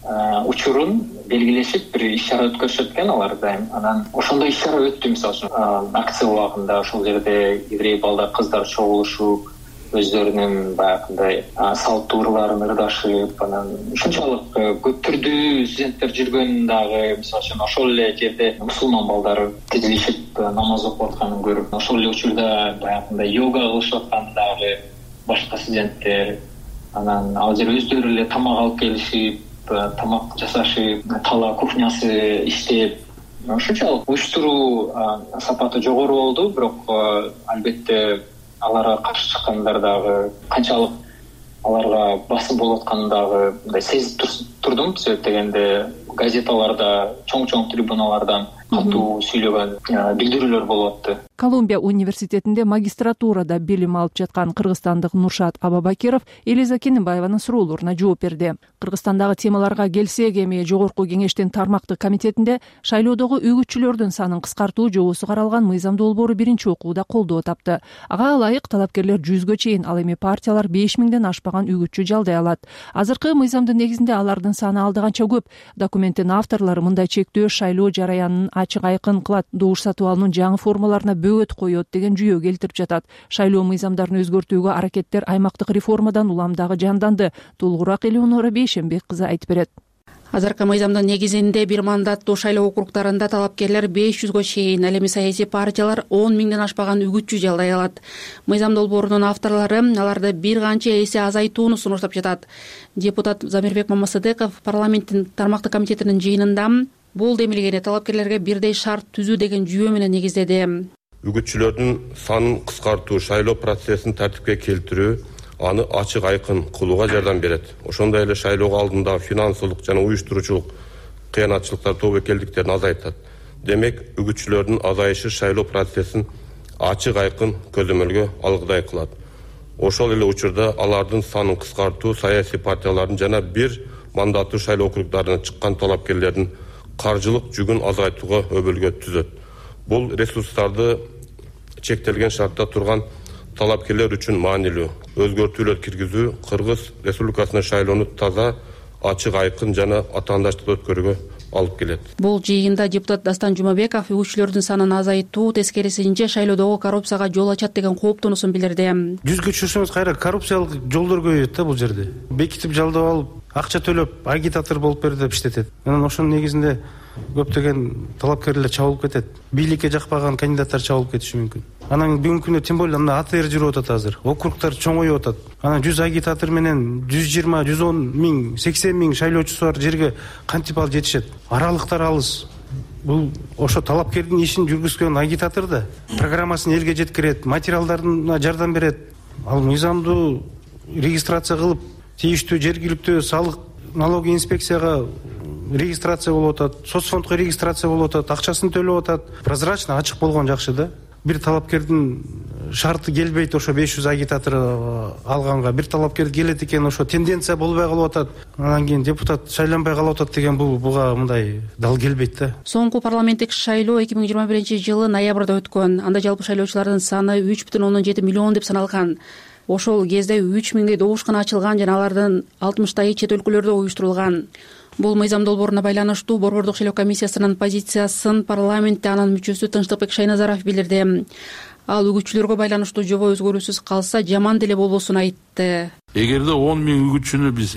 Speaker 16: учурун белгилешип бир иш-чара өткөрүшөт экен алар дайым. Анан ошондой иш-чара өттү. Мисалы үчүн акция убагында ошол жерде еврей балдар, кыздар чогулушуп, өздөрүнүн баягындай салттуу ырларын ырдашып, анан ушунчалык көп түрдүү студенттер жүргөнүн дагы, мисалы үчүн ошол эле жерде мусулман балдар тизилишип намаз окуп атканын көрүп, ошол эле учурда баягындай йога кылышып атканын дагы башка студенттер, анан ал жер өздөрү эле тамак алып келишип, тамак жасашып, тала кухнясы иштеп, ушунчалык уюштуруу сапаты жогору болду. Бирок албетте аларга каршы чыккандар дагы канчалык аларга басым болуп атканын дагы мындай сезип турдум. Себеп дегенде газеталарда, чоң трибуналардан катуу сүйлөгөн билдирүүлөр болуп атты.
Speaker 1: Колумбия университетинде магистратурада билим алып жаткан кыргызстандык Нуршат Абабакиров Элиза Кененбаеванын суроолоруна жооп берди. Кыргызстандагы темаларга келсек, эми жогорку кеңештин тармактык комитетинде шайлоодогу үгүтчүлөрдүн санын кыскартуу жобосу каралган мыйзам долбоору биринчи окууда колдоо тапты. Ага ылайык талапкерлер 100гө чейин, ал эми партиялар 5000ден ашпаган үгүтчү жалдай алат. Азыркы мыйзамдын негизинде алардын саны алды канча көп. Документтин авторлору мындай чектөө шайлоо жараянын ачык айкын кылат, добуш сатып алуунун жаңы формаларына бөгөт коет деген жүйө келтирип жатат. Шайлоо мыйзамдарын өзгөртүүгө аракеттер аймактык реформадан улам дагы жанданды. Толугураак Элеонора Бейшенбек кызы айтып берет.
Speaker 17: Азыркы мыйзамдын негизинде бир мандаттуу шайлоо округдарында талапкерлер 500гө чейин, ал эми саясий партиялар 10 000ден ашпаган үгүтчү жалдай алат. Мыйзам долбоорунун авторлору аларды бир канча эсе азайтууну сунуштап жатат. Депутат Замирбек Мамасыдыков парламенттин тармактык комитетинин жыйынында бул демилгени талапкерлерге бирдей шарт түзүү деген жүйө менен негиздеди.
Speaker 18: Үгүтчүлөрдүн санын кыскартуу, шайлоо процессин тартипке келтирүү, аны ачык айкын кылууга жардам берет. Ошондой эле шайлоого алдындагы финансылык жана уюштуруучулук кыянатчылыктар, тобокелдиктерин азайтат. Демек, үгүтчүлөрдүн азайышы шайлоо процессин ачык айкын көзөмөлгө алгыдай кылат. Ошол эле учурда алардын санын кыскартуу саясий партиялардын жана бир мандаттуу шайлоо округдарына чыккан талапкерлердин каржылык жүгүн азайтууга өбөлгө түзөт. Бул ресурстарды чектелген шартта турган талапкерлер үчүн маанилүү. Өзгөртүүлөр киргизүү Кыргыз Республикасынын шайлоону таза, ачык, айкын жана атаандаштуу өткөрүүгө алып келет.
Speaker 17: Бул жыйында депутат Дастан Жумабеков үгүтчүлөрдүн санын азайтуу, тескерисинче шайлоодогу коррупцияга жол ачат деген кооптонуусун билдирди.
Speaker 19: Жүзгө чыксаңыз кайра коррупциялык жолдор көбөйөт да бул жерде. Бекитип жалдап алып, акча төлөп, агитатор болуп берди деп иштетет. Анан ошонун негизинде көптөгөн талапкерлер чабылып кетет. Бийликке жакпаган кандидаттар чабылып кетиши мүмкүн. Анан бүгүнкү күндө тем более анда АТР жүрүп атат азыр. Округтар чоңоюп атат. Анан 100 агитатор менен 120, 110 миң, 80 миң шайлоочусу бар жерге кантип алып жетишет? Аралыктар алыс. Бул ошо талапкердин ишин жүргүзгөн агитатор да программасын элге жеткирет, материалдарына жардам берет. Ал мыйзамдуу регистрация кылып, тийиштүү жергиликтүү салык налоговый инспекцияга регистрация болуп атат, соцфондко регистрация болуп атат, акчасын төлөп атат. Прозрачно, ачык болгон жакшы да. Бир талапкердин шарты келбейт ошо 500 агитатор алганга. Бир талапкер келет экен, ошо тенденция болбой калып атат. Анан кийин депутат шайланбай калып атат деген буга мындай дал келбейт да.
Speaker 17: Соңку парламенттик шайлоо 2021-жылы ноябрда өткөн. Анда жалпы шайлоочулардын саны 3,7 миллион деп саналган. Ошол кезде 3 миңдей добушкана ачылган жана алардын 60тайы чет өлкөлөрдө уюштурулган. Бул мыйзам долбооруна байланыштуу Борбордук шайлоо комиссиясынын позициясын парламентте анын мүчөсү Тынчтыкбек Шайназаров билдирди. Ал үгүтчүлөргө байланыштуу жобо өзгөрүүсүз калса жаман деле болбосун айтты.
Speaker 20: Эгерде 10 миң үгүтчүнү биз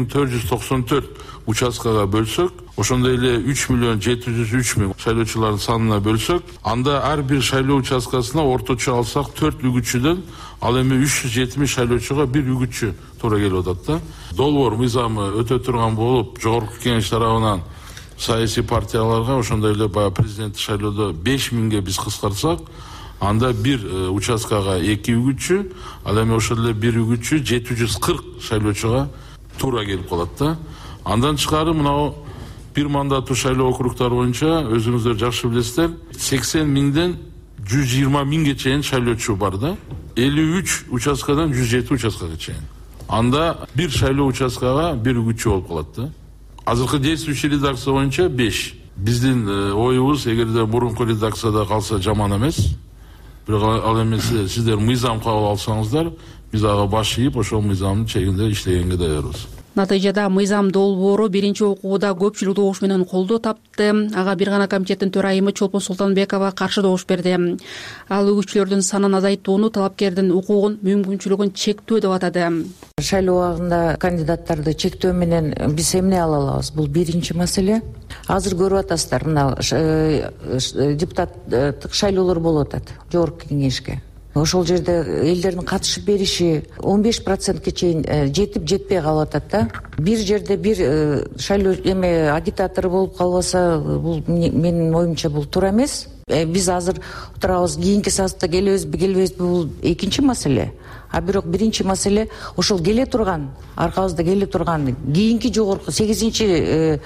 Speaker 20: 2494 участкага бөлсөк, ошондой эле 3 миллион 703 миң шайлоочулардын санына бөлсөк, анда ар бир шайлоо участкасына орточо алсак 4 үгүтчүдөн ал эми 370 шайлоочуга бир үгүтчү туура келип атат да. Долбоор мыйзамы өтө турган болуп, жогорку кеңеш тарабынан саясий партияларга ошондой эле баягы президенттик шайлоодо 5 миңге биз кыскартсак, анда бир участкага 2 үгүтчү, ал эми ошол эле бир үгүтчү 740 шайлоочуга туура келип калат да. Андан тышкары мынау бир мандаттуу шайлоо округтары боюнча өзүңүздөр жакшы билесиздер, 80 миңден 120 миңге чейин шайлоочу бар да. 53 участкадан 107 участкага чейин. Анда бир шайлоо участкага бир үгүтчү болуп калат да. Азыркы действующий редакция боюнча 5. Биздин оюбуз эгерде мурунку редакцияда калса жаман эмес. Бирок ал эми сиздер мыйзам кабыл алсаңыздар, биз ага баш ийип ошол мыйзамдын чегинде иштегенге даярбыз.
Speaker 17: Натыйжада мыйзам долбоору биринчи окууда көпчүлүк добуш менен колдоо тапты. Ага бир гана комитеттин төрайымы Чолпон Султанбекова каршы добуш берди. Ал үгүтчүлөрдүн санын азайтууну, талапкердин укугун, мүмкүнчүлүгүн чектөө деп атады.
Speaker 21: Шайлоо убагында кандидаттарды чектөө менен биз эмне ала алабыз? Бул биринчи маселе. Азыр көрүп атасыздар, мына депутаттык шайлоолор болуп атат жогорку кеңешке. Ошол жерде элдердин катышып бериши 15%ке чейин жетип жетпей калып атат да. Бир жерде бир шайлоо агитатор болуп калбаса, бул менин оюмча бул туура эмес. Биз азыр турабыз, кийинки созывда келебизби, келбейбизби, бул экинчи маселе. А бирок биринчи маселе ошол келе турган, аркабызда келе турган кийинки жогорку 8-9,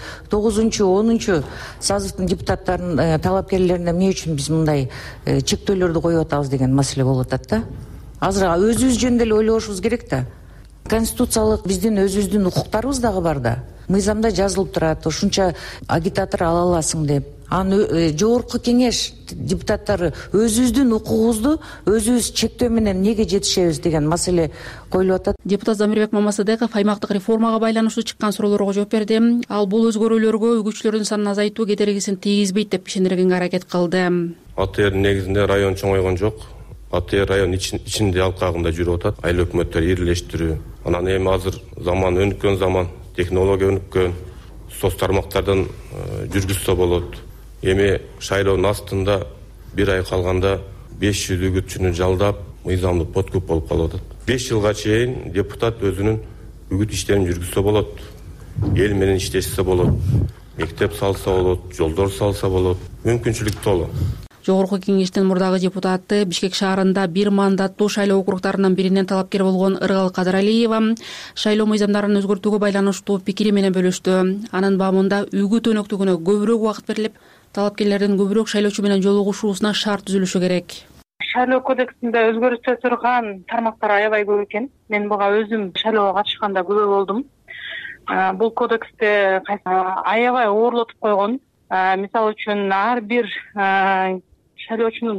Speaker 21: 10 созывдын депутаттарын, талапкерлерине эмне үчүн биз мындай чектөөлөрдү коюп атабыз деген маселе болуп атат да. Азыр өзүбүз жөнүндө эле ойлошубуз керек да. Конституциялык биздин өзүбүздүн укуктарыбыз дагы бар да. Мыйзамда жазылып турат, ушунча агитатор ала аласың деп. Аны жогорку кеңеш депутаттары өзүбүздүн укугубузду өзүбүз чектөө менен неге жетишебиз деген маселе коюлуп атат.
Speaker 17: Депутат Замирбек Мамасадеков аймактык реформага байланыштуу чыккан суроолорго жооп берди. Ал бул өзгөрүүлөргө үгүтчүлөрдүн санын азайтуу кедергисин тийгизбейт деп ишендиргенге аракет кылды.
Speaker 18: АТР негизинде район чоңойгон жок. АТР район ичинде алкагында жүрүп атат. Айыл өкмөттөр ирилештирүү. Анан эми азыр заман өнүккөн заман, технология өнүккөн, соц тармактардан жүргүзсө болот. Эми шайлоонун астында бир ай калганда 500 үгүтчүнү жалдап, мыйзамдуу подкуп болуп калып атат. 5 жылга чейин депутат өзүнүн үгүт иштерин жүргүзсө болот. Эл менен иштешсе болот. Мектеп салса болот, жолдор салса болот. Мүмкүнчүлүк толо.
Speaker 17: Жогорку кеңештин мурдагы депутаты Бишкек шаарында бир мандаттуу шайлоо округтарынын биринен талапкер болгон Ыргал Кадыралиева шайлоо мыйзамдарын өзгөртүүгө байланыштуу пикири менен бөлүштү. Анын баамында үгүт өнөктүгүнө көбүрөөк убакыт берилип, талапкерлердин көбүрөөк шайлоочу менен жолугушуусуна шарт түзүлүшү керек.
Speaker 22: Шайлоо кодексинде өзгөртө турган тармактар аябай көп экен. Мен буга өзүм шайлоого катышканда күбө болдум. Бул кодексте аябай оорлотуп койгон. Мисалы үчүн ар бир шайлоочунун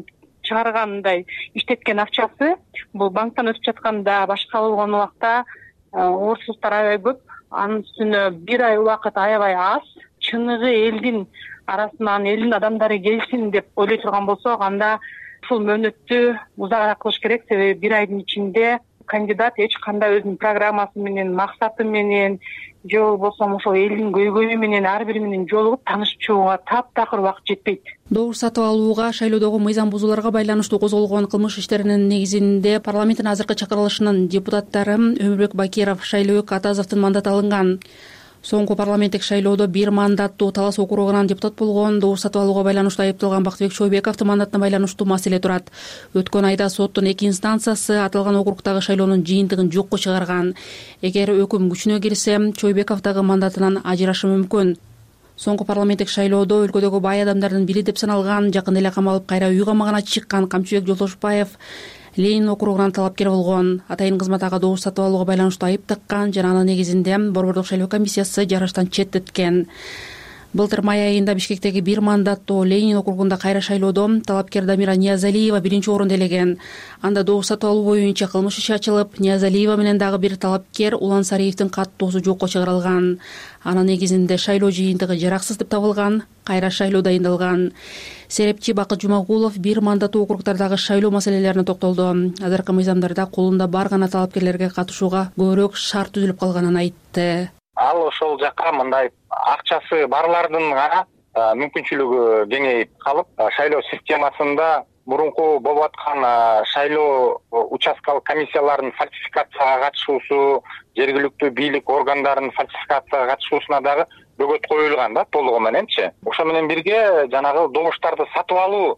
Speaker 22: чыгарган мындай иштеткен акчасы бул банктан өтүп жатканда башка болгон убакта орусуздуктар аябай көп, анын үстүнө бир ай убакыт аябай аз. Чыныгы элдин арасынан элдин адамдары келсин деп ойлой турган болсок, анда ушул мөөнөттү узак кылыш керек. Себеби бир айдын ичинде кандидат эч кандай өзүнүн программасы менен, максаты менен же болбосо ошол элдин көйгөйү менен ар бири менен жолугуп таанышып чыгууга таптакыр убакыт жетпейт.
Speaker 17: Добуш сатып алууга, шайлоодогу мыйзам бузууларга байланыштуу козголгон кылмыш иштеринин негизинде парламенттин азыркы чакырылышынын депутаттары Өмүрбек Бакиров, Шайлообек Атазовдун мандаты алынган. Соңку парламенттик шайлоодо бир мандаттуу Талас округунан депутат болгон, добуш сатып алууга байланыштуу айыпталган Бактыбек Чойбековдун мандатына байланыштуу маселе турат. Өткөн айда соттун 2 инстанциясы аталган округдагы шайлоонун жыйынтыгын жокко чыгарган. Эгер өкүм күчүнө кирсе, Чойбеков дагы мандатынан ажырашы мүмкүн. Соңку парламенттик шайлоодо өлкөдөгү бай адамдардын бири деп саналган, жакында эле камалып кайра үй камагына чыккан Камчыбек Жолтошбаев Ленин округунан талапкер болгон. Атайын кызмат ага добуш сатып алууга байланыштуу айып таккан жана анын негизинде Борбордук шайлоо комиссиясы жарыштан четтеткен. Былтыр май айында Бишкектеги бир мандаттуу Ленин округунда кайра шайлоодо талапкер Дамира Ниязалиева биринчи орунду элеген. Анда добуш сатып алуу боюнча кылмыш иши ачылып, Ниязалиева менен дагы бир талапкер Улан Сариевдин каттоосу жокко чыгарылган. Анын негизинде шайлоо жыйынтыгы жараксыз деп табылган, кайра шайлоо дайындалган. Серепчи Бакыт Жумагулов бир мандаттуу округдардагы шайлоо маселелерине токтолду. Азыркы мыйзамдарда колунда бар гана талапкерлерге катышууга көбүрөөк шарт түзүлүп калганын айтты.
Speaker 3: Ал ошол жака мындай акчасы барлардын гана мүмкүнчүлүгү кеңейип калып, шайлоо системасында мурунку болуп аткан шайлоо участкалык комиссияларынын фальсификацияга катышуусу, жергиликтүү бийлик органдарынын фальсификацияга катышуусуна дагы бөгөт коюлган да, толугу мененчи. Ошо менен бирге жанагы добуштарды сатып алуу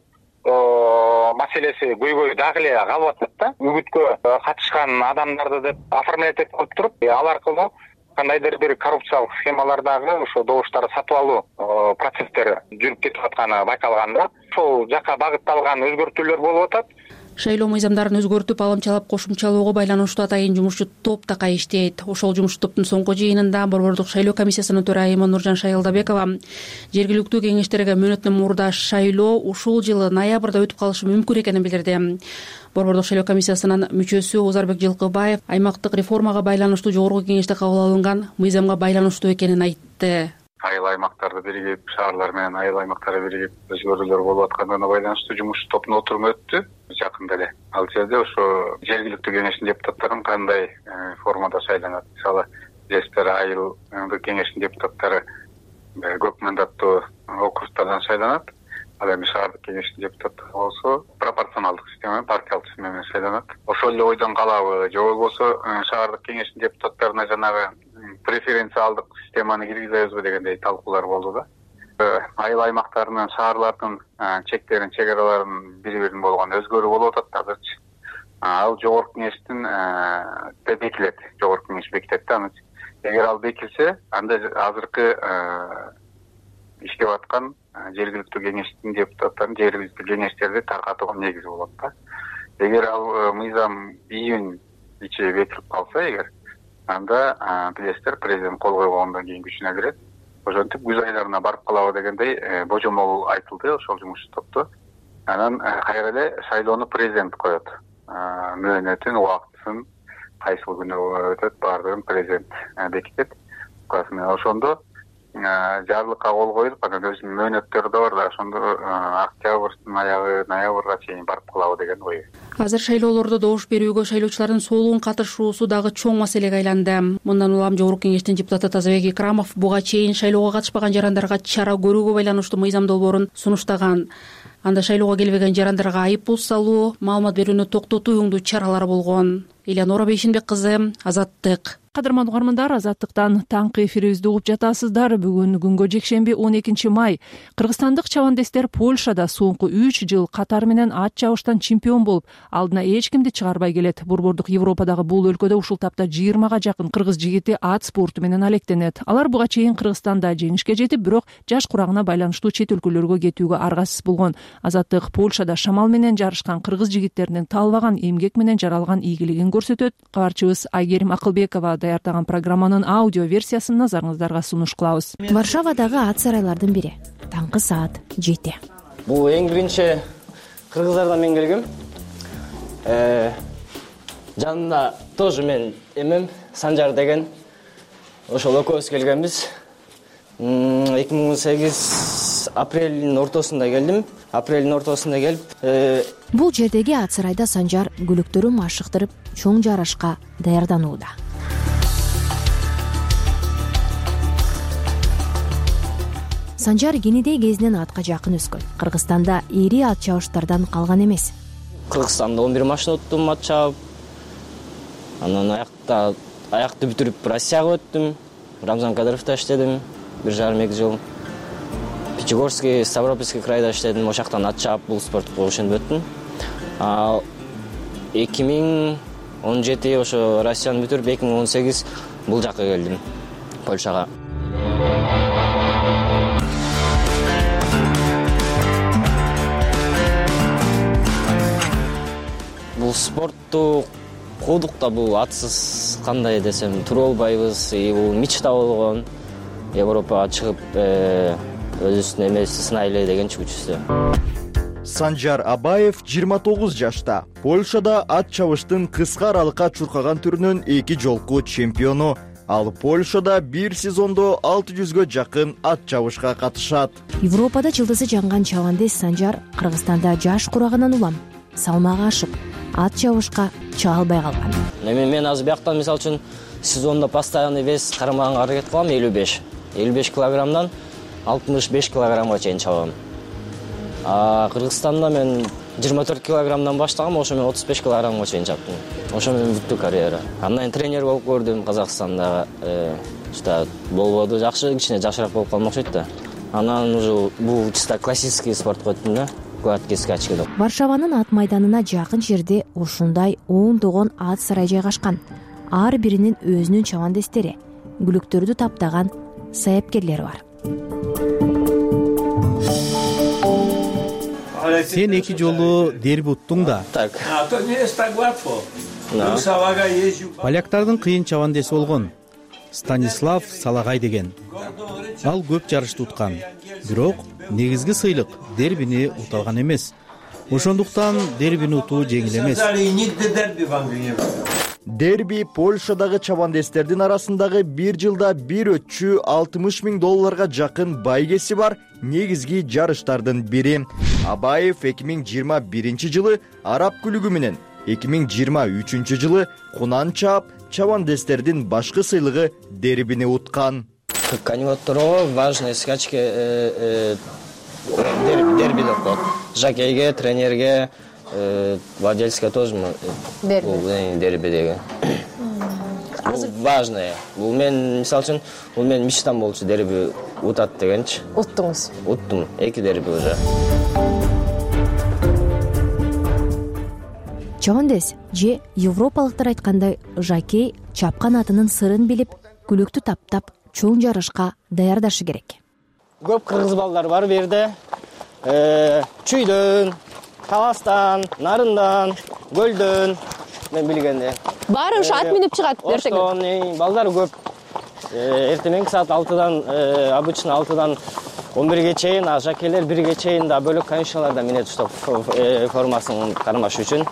Speaker 3: маселеси көйгөй дагы эле калып атат да. Үгүткө катышкан адамдарды деп оформлять кылып туруп, ал аркылуу кандайдыр бир коррупциялык схемалардагы ошо добуштарды сатып алуу процесстери жүрүп кетип атканы байкалган да. Ошол жака багытталган өзгөртүүлөр болуп атат.
Speaker 17: Шайлоо мыйзамдарын өзгөртүп, алымчалап кошумчалоого байланыштуу атайын жумушчу топ така иштейт. Ошол жумуш топтун соңку жыйынында Борбордук шайлоо комиссиясынын төрайымы Нуржан Шайылдабекова жергиликтүү кеңештерге мөөнөттөн мурда шайлоо ушул жылы ноябрда өтүп калышы мүмкүн экенин билдирди. Борбордук шайлоо комиссиясынын мүчөсү Озарбек Жылкыбаев аймактык реформага байланыштуу жогорку кеңеште кабыл алынган мыйзамга байланыштуу экенин айтты.
Speaker 4: Айыл аймактарды биригип, шаарлар менен айыл аймактары биригип өзгөрүүлөр болуп атканына байланыштуу жумуш топтун отуруму өттү жакында эле. Ал жерде ошо жергиликтүү кеңештин депутаттарын кандай формада шайланат? Мисалы, жештер айылдык кеңештин депутаттары көп мандаттуу округтардан шайланат. Ал эми шаардык кеңештин депутаттары болсо пропорционалдык система, партиялык система менен шайланат. Ошол эле ойдон калабы же болбосо шаардык кеңештин депутаттарына жанагы преференциалдык системаны киргизебизби дегендей талкуулар болду да. Айыл аймактарынын, шаарлардын чектерин, чек араларын бири-бирин болгон өзгөрүү болуп атат азырчы. Ал жогорку кеңештин бекилет, жогорку кеңеш бекитет да аны. Эгер ал бекилсе, анда азыркы иштеп аткан жергиликтүү кеңештин депутаттарын жергиликтүү кеңештерди таркатууга негиз болот да. Эгер ал мыйзам июнь ичи бекилип калса, анда билесиздер, президент кол койгондон кийин күчүнө кирет. Ошентип күз айларына барып калабы дегендей божомол айтылды ошол жумуш топто. Анан кайра эле шайлоону президент коет. Мөөнөтүн, убактысын, кайсыл күнү өтөт, баардыгын президент бекитет. Ошондо жарлыкка кол коюлуп, анан өзүнүн мөөнөттөрү да бар да, ошондо октябрдын аягы, ноябрга чейин барып калабы деген ой.
Speaker 17: Азыр шайлоолордо добуш берүүгө шайлоочулардын солуун катышуусу дагы чоң маселеге айланды. Мындан улам жогорку кеңештин депутаты Тазабек Икрамов буга чейин шайлоого катышпаган жарандарга чара көрүүгө байланыштуу мыйзам долбоорун сунуштаган. Анда шайлоого келбеген жарандарга айып пул салуу, маалымат берүүнү токтотуу өңдүү чаралары болгон. Элеонора Бейшенбек кызы, Азаттык.
Speaker 1: Кадырман угармандар, Азаттыктан таңкы эфирибизди угуп жатасыздар. Бүгүн күнгө жекшемби 12 май. Кыргызстандык чабандестер Польшада соңку 3 жыл катары менен ат чабыштан чемпион болуп, алдына эч кимди чыгарбай келет. Борбордук Европадагы бул өлкөдө ушул тапта 20га жакын кыргыз жигити ат спорту менен алектенет. Алар буга чейин Кыргызстанда жеңишке жетип, бирок жаш курагына байланыштуу чет өлкөлөргө кетүүгө аргасыз болгон. Азаттык Польшада шамал менен жарышкан кыргыз жигиттеринин талбаган эмгек менен жаралган ийгилигин көрсөтөт. Кабарчыбыз Айгерим Акылбекова даярдаган программанын аудио версиясын назарыңыздарга сунуш кылабыз.
Speaker 23: Варшавадагы ат сарайлардын бири. Таңкы саат 7.
Speaker 24: Бул эң биринчи
Speaker 2: Кыргыздардан мен келгем. Жанында тоже мен эмем Санжар деген. Ошол экөөбүз келгенбиз. 2018 апрелдин ортосунда келдим. Келип,
Speaker 5: бул жердеги ат сарайда Санжар күлүктөрүн машыктырып, чоң жарышка даярданууда. Санжар кенедей кезинен атка жакын өскөн. Кыргызстанда ири ат чабыштардан калган эмес.
Speaker 2: Кыргызстанда 11 машина уттум ат чабып. Анан аякты бүтүрүп Россияга өттүм. Рамзан Кадыровдо иштедим 1,5-2 жыл. Печегорский, Ставропольский крайда иштедим. Ошол жактан ат чаап бул спортко ошентип өттүм. 2017 ошо Россияны бүтүрүп 2018 бул жакка келдим, Польшага. Бул спортту куудук да, бул атсыз кандай десем тура албайбыз. Бул мечта болгон. Европага чыгып өзүбүздүн эмебизди сынайлы деген чүгүчүсү.
Speaker 23: Санжар Абаев 29 жашта. Польшада ат чабыштын кыска аралыкка чуркаган түрүнүн 2 жолку чемпиону. Ал Польшада бир сезондо 600гө жакын ат чабышка катышат.
Speaker 5: Европада жылдызы жанган чабандес Санжар Кыргызстанда жаш курагынан улам, салмагы ашып, ат чабышка чыга албай калган.
Speaker 2: Мен азыр бияктан мисалы үчүн сезондо постоянный вес кармаганга аракет кылам, 55 килограммдан 65 килограммга чейин чабам. Кыргызстанда мен 24 килограммдан баштагам, ошо мен 35 килограммга чейин чаптым. Ошо менен бүттү карьера. Андан тренер болуп көрдүм Казакстанда. Болбоду, жакшы, кичине жашыраак болуп калмак окшойт да. Анан уже бул чисто классический спортко өттүм да. Гладкий скачки деп.
Speaker 5: Варшаванын ат майданына жакын жерде ушундай ондогон ат сарай жайгашкан. Ар биринин өзүнүн чабандестери, күлүктөрдү таптаган саяпкерлери бар.
Speaker 12: Сен 2 жолу дерби уттуң да.
Speaker 2: Так.
Speaker 12: Поляктардын кыйын чабандеси болгон Станислав Салагай деген. Ал көп жарышты уткан. Бирок негизги сыйлык дербини ута алган эмес. Ошондуктан дербини утуу жеңил эмес.
Speaker 23: Дерби Польшадагы чабандестердин арасындагы бир жылда бир өтчү $60,000 жакын байгеси бар негизги жарыштардын бири. Абаев 2021 жылы араб күлүгү менен, 2023 жылы кунан чаап, чабандестердин башкы сыйлыгы дербини уткан.
Speaker 2: Канилотторго важный скачки дерби деп коет. Жакейге, тренерге, владельцке тоже дерби деген. Бул важный. Бул мен мисалы үчүн, бул мен мечтам болчу, дерби утат дегенчи.
Speaker 5: Уттуңуз?
Speaker 2: Уттум, 2 дерби уже.
Speaker 5: Чабандес же европалыктар айткандай жакей чапкан атынын сырын билип, күлүктү таптап, чоң жарышка даярдашы керек.
Speaker 2: Көп кыргыз балдар бар бу жерде. Чүйдөн, таластан, нарындан, көлдөн, мен билгенде.
Speaker 5: Баары ушу ат минип чыгат эртең.
Speaker 2: Оштон балдар көп. Эртең саат 6-дан, обычно 6-дан 11-ге чейин, а жакейлер 1-ге чейин да бөлөк конюшналарда минет, чтоб формасын кармаш үчүн.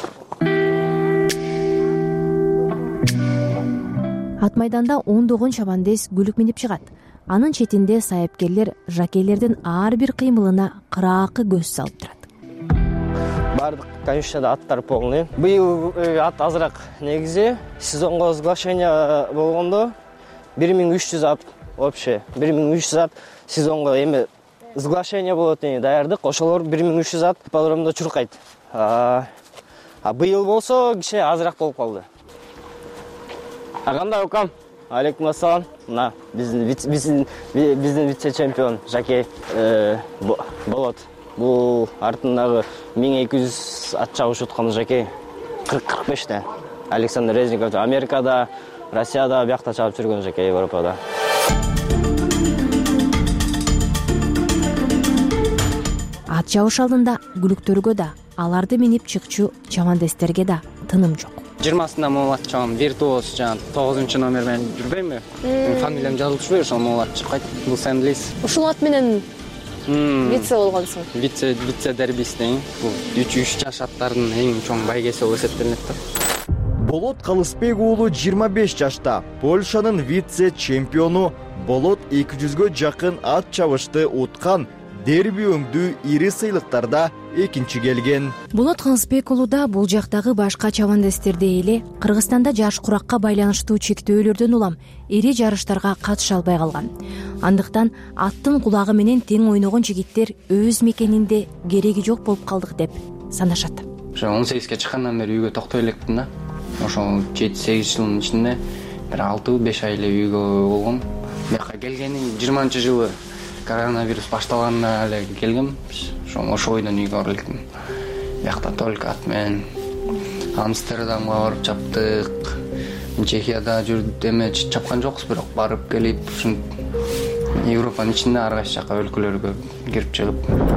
Speaker 5: Ат майданда ондогон чабандес күлүк минип чыгат. Анын четинде саяпкерлер жакейлердин ар бир кыймылына кыраакы көз салып турат.
Speaker 2: Бардык конюшнада аттар полный. Быйыл ат азыраак негизи. Сезонго соглашение болгондо 1300 ат вообще. 1300 ат сезонго эми соглашение болот дейм, даярдык. Ошолор 1300 ат подромдо чуркайт. Быйыл болсо кичи азыраак болуп калды. Кандай окам? Алейкум ассалам. Мына биздин вице-чемпион жакей болот. Бул артындагы 1200 ат чабыш уткан жакей 40-45те. Александр Резников Америкада, Россияда, биякта чабып жүргөн жакей, Европада.
Speaker 5: Ат чабыш алдында күлүктөргө да, аларды минип чыкчу чабандестерге да тыным жок.
Speaker 2: 20-сында молат чабам, виртуоз жана 9-номер менен жүрбөймүн. Фамилиям жазылып жүрбөйт, ошол молат чыкпайт. Бул сен билесиз.
Speaker 5: Ушул ат менен вице болгонсуң.
Speaker 7: Вице дербисинен бул 3 жаш аттардын эң чоң байгеси болуп эсептелет да.
Speaker 23: Болот Калысбек уулу 25 жашта, Польшанын вице чемпиону. Болот 200гө жакын ат чабышты уткан, дерби өңдүү ири сыйлыктарда экинчи келген.
Speaker 5: Болот Калысбек уулу да бул жактагы башка чабандестердей эле Кыргызстанда жаш куракка байланыштуу чектөөлөрдөн улам ири жарыштарга катыша албай калган. Андыктан аттын кулагы менен тең ойногон жигиттер өз мекенинде кереги жок болуп калдык деп санашат.
Speaker 7: Ошо 18ге чыккандан бери үйгө токтой элекмин да. Ошол 7-8 жылдын ичинде бир 6-5 ай эле үйгө болгом. Бияка келгени 20-жылы коронавирус башталгандан эле келгем. Ошо ойдон үйгө барылдым. Биякта только ат менен Амстердамга барып чаптык. Чехияда жүрүп эме чапкан жокпуз, бирок барып келип ушун Европанын ичинде ар кайсы жака өлкөлөргө кирип чыгып.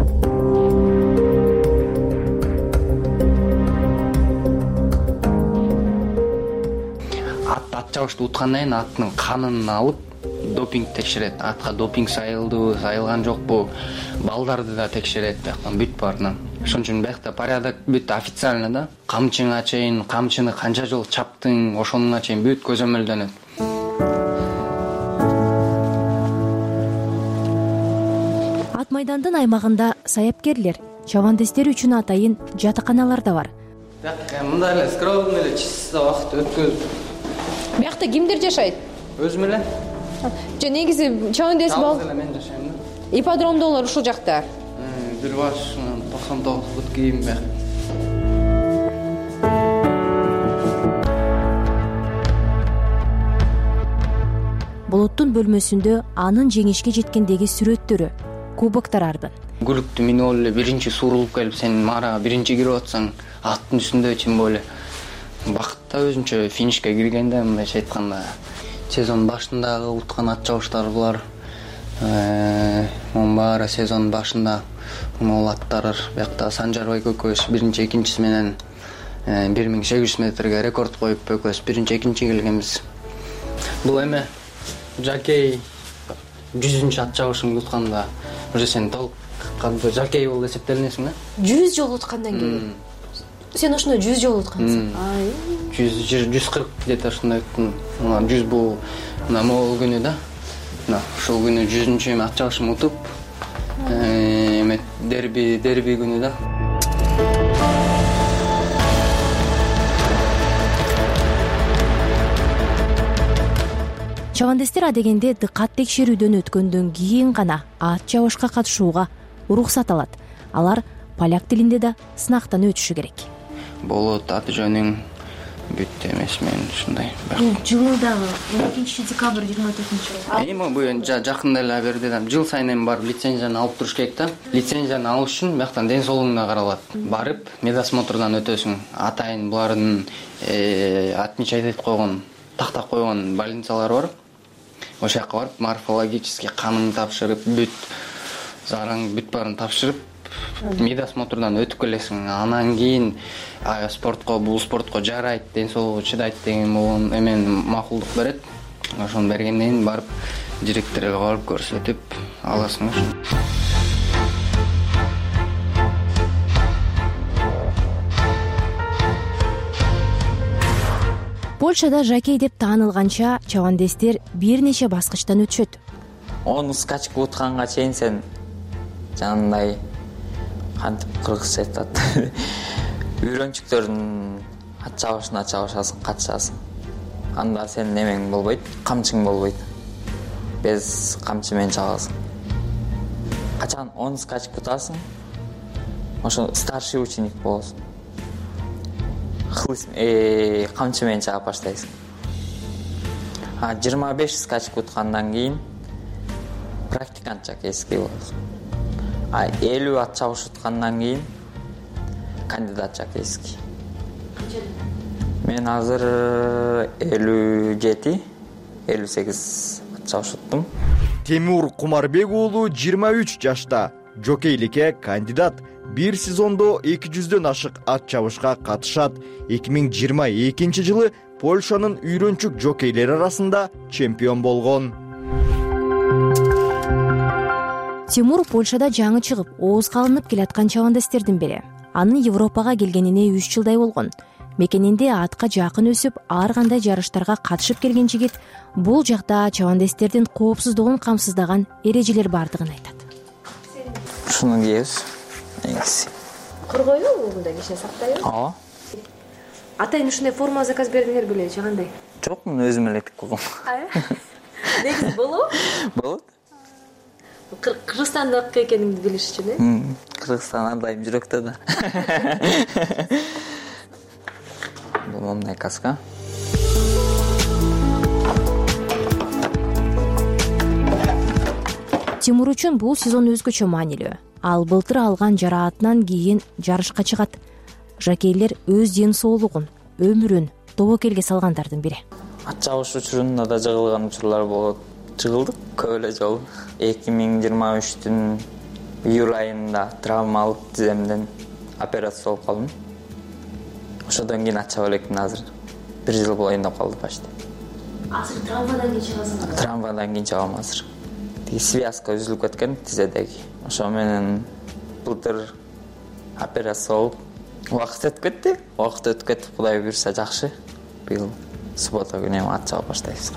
Speaker 7: Ат чабышты уткандан кийин аттын канын алып допинг текшерет. Атка допинг сайылдыбы, сайылган жокпу, балдарды да текшерет бияктан бүт баарынан. Ошон үчүн биякта порядок бүт официально да. Камчыңа чейин, камчыны канча жолу чаптың, ошонуна чейин бүт көзөмөлдөнөт.
Speaker 5: Ат майдандын аймагында саяпкерлер, чабандестер үчүн атайын жатаканалар да бар.
Speaker 7: Мындай эле скромный эле чисто убакыт өткөзүп.
Speaker 5: Биякта кимдер жашайт?
Speaker 7: Өзүм эле.
Speaker 5: Же негизи чабандес бол.
Speaker 7: Мен жашайм да.
Speaker 5: Ипподромдогулар ушул жакта.
Speaker 7: Бир баш 99 фут кийим бияк.
Speaker 5: Болоттун бөлмөсүндө анын жеңишке жеткендеги сүрөттөрү, кубоктор ардын.
Speaker 7: Гүлүктү минип алып эле биринчи сурулуп келип, сен мара биринчи кирип атсаң, аттын үстүндө чим боле. Бакытта өзүнчө финишке киргенде, мындайча айтканда, сезон башындагы уткан ат чабыштар булар. Мун баары сезон башында могул аттар. Биякта Санжарбай көкөс биринчи, экинчиси менен 1800 метрге рекорд коюп, көкөс биринчи, экинчи келгенбиз. Бул эме жакей 100-чү ат чабышын утканда уже сен толук кадимки жакей болуп эсептелинесиң да.
Speaker 5: 100 жолу уткандан кийин. Сен ошондо 100 жолу уткансың.
Speaker 7: 140 где-то ушундай уттум. 100 бул мына могул күнү да. Мына ушул күнү 100-чү ат чабышым утуп, эме дерби күнү да.
Speaker 5: Чабандестер адегенде дыккат текшерүүдөн өткөндөн кийин гана ат чабышка катышууга уруксат алат. Алар поляк тилинде да сынактан өтүшү керек.
Speaker 7: Болот аты жөнүң бүт эмес менен ушундай.
Speaker 5: Жылы дагы 12 декабрь 24-жыл.
Speaker 7: Эми бул жакында эле берди да. Жыл сайын эми барып лицензияны алып туруш керек да. Лицензияны алыш үчүн бияктан ден соолугуңа каралат. Барып медосмотрдан өтөсүң. Атайын булардын отмечать этип койгон, тактап койгон больницалар бар. Ошол жака барып морфологический канын тапшырып, бүт зараң бүт баарын тапшырып, медосмотрдан өтүп келесиң. Анан кийин бул спортко жарайт, ден соолугу чыдайт деген эмен макулдук берет. Ошону бергенден кийин барып директорго барып көрсөтүп аласың.
Speaker 5: Польшада жакей деп таанылганча чабандестер бир нече баскычтан өтүшөт.
Speaker 8: 10 скачка утканга чейин сен жанагындай кантип кыргызча айтат. Үйрөнчүктөрдүн ат чабышына чабышасың, катышасың. Анда сен немең болбойт, камчың болбойт. Без камчы менен чабасың. Качан 10 скачка утасың, ошо старший ученик болосуң. Камчы менен чаап баштайсың. 25 скачка уткандан кийин практикант жакейский болосуң. 50 ат чабыш уткандан кийин кандидат жакейский. Мен азыр 57-58 ат чабыш уттум.
Speaker 23: Темур Кумарбек уулу 23 жашта, жокейликке кандидат. Бир сезондо 200дөн ашык ат чабышка катышат. 2022-жылы Польшанын үйрөнчүк жокейлери арасында чемпион болгон.
Speaker 5: Тимур Польшада жаңы чыгып, оозга алынып келаткан чабандестердин бири. Анын Европага келгенине 3 жылдай болгон. Мекенинде атка жакын өсүп, ар кандай жарыштарга катышып келген жигит бул жакта чабандестердин коопсуздугун камсыздаган эрежелер бардыгын айтат.
Speaker 8: Ушуну кийебиз.
Speaker 5: Кыргойбу мындай кичине сактайбы?
Speaker 8: Ооба.
Speaker 5: Атайын ушундай форма заказ бердиңер беле же кандай?
Speaker 8: Жок, муну өзүм эле тип койгом.
Speaker 5: Негизи болобу?
Speaker 8: Болот.
Speaker 5: Кыргызстандык экениңди билиш үчүн, э?
Speaker 8: Кыргызстан ар дайым жүрөктө да. Бул момундай каска.
Speaker 5: Тимур үчүн бул сезон өзгөчө маанилүү. Ал былтыр алган жараатынан кийин жарышка чыгат. Жакейлер өз ден соолугун, өмүрүн тобокелге салгандардын бири.
Speaker 8: Ат чабыш учурунда да жыгылган учурлар болот. Жыгылдык көп эле жолу. 2023-түн июль айында травма алып тиземден операция болуп калдым. Ошодон кийин ат чаба элекмин азыр. 1 жыл боюнда калды почти.
Speaker 5: Азыр травмадан кийин чабасың?
Speaker 8: Травмадан кийин чабам азыр. Связка үзүлүп кеткен тизедеги. Ошо менен былтыр операция болуп убакыт өтүп кетти. Убакыт өтүп кетип, Кудай буйрса жакшы. Быйыл суббота күнү ат чаба баштайбыз.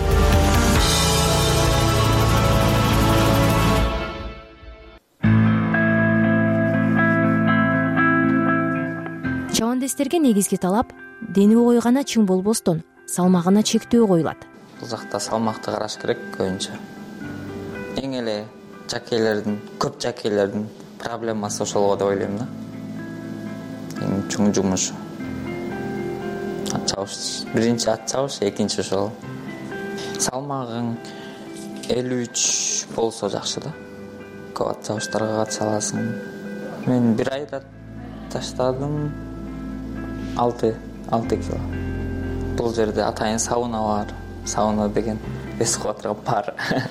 Speaker 5: Чабандестерге негизги талап денеби гана чың болбостон, салмагына чектөө коюлат.
Speaker 8: Бул жакта салмакты караш керек көбүнчө. Эң эле көп жакейлердин проблемасы ошол го деп ойлойм да. Эң чоң жумуш. Ат чабыш, биринчи ат чабыш, экинчи ошол. Салмагың 53 болсо жакшы да. Көп ат чабыштарга катыша аласың. Мен 1 айда таштадым 6 кило. Бул жерде атайын сауна бар. Сауна деген эс кылып пар.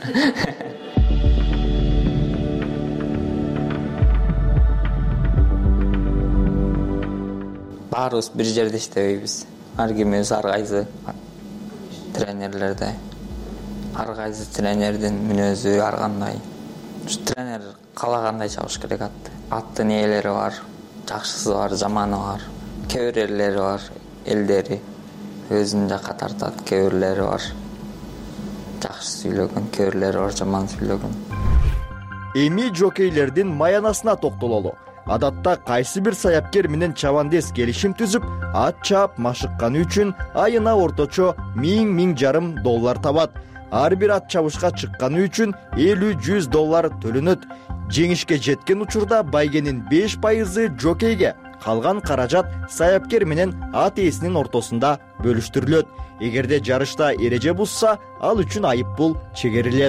Speaker 8: Баарыбыз бир жерде иштебейбиз. Ар ким өз ар кайсы тренерлерде. Ар кайсы тренердин мүнөзү ар кандай. Тренер калагандай чабыш керек атты. Аттын ээлери бар, жакшысы бар, жаманы бар. Кээ бир элдери бар, элдери өзүн жакка тартат, кээ бирлери бар. Жакшы сүйлөгөн, кээ бирлери бар, жаман сүйлөгөн.
Speaker 23: Эми жокейлердин маянасына токтололу. Адатта кайсы бир саяпкер менен чабандес келишим түзүп, ат чаап машыкканы үчүн айына орточо $1000–1500 табат. Ар бир ат чабышка чыкканы үчүн $50–100 төлөнөт. Жеңишке жеткен учурда байгенин 5% жокейге, калган каражат саяпкер менен ат ээсинин ортосунда бөлүштүрүлөт. Эгерде жарышта эреже бузса, ал үчүн айып пул чегерилет.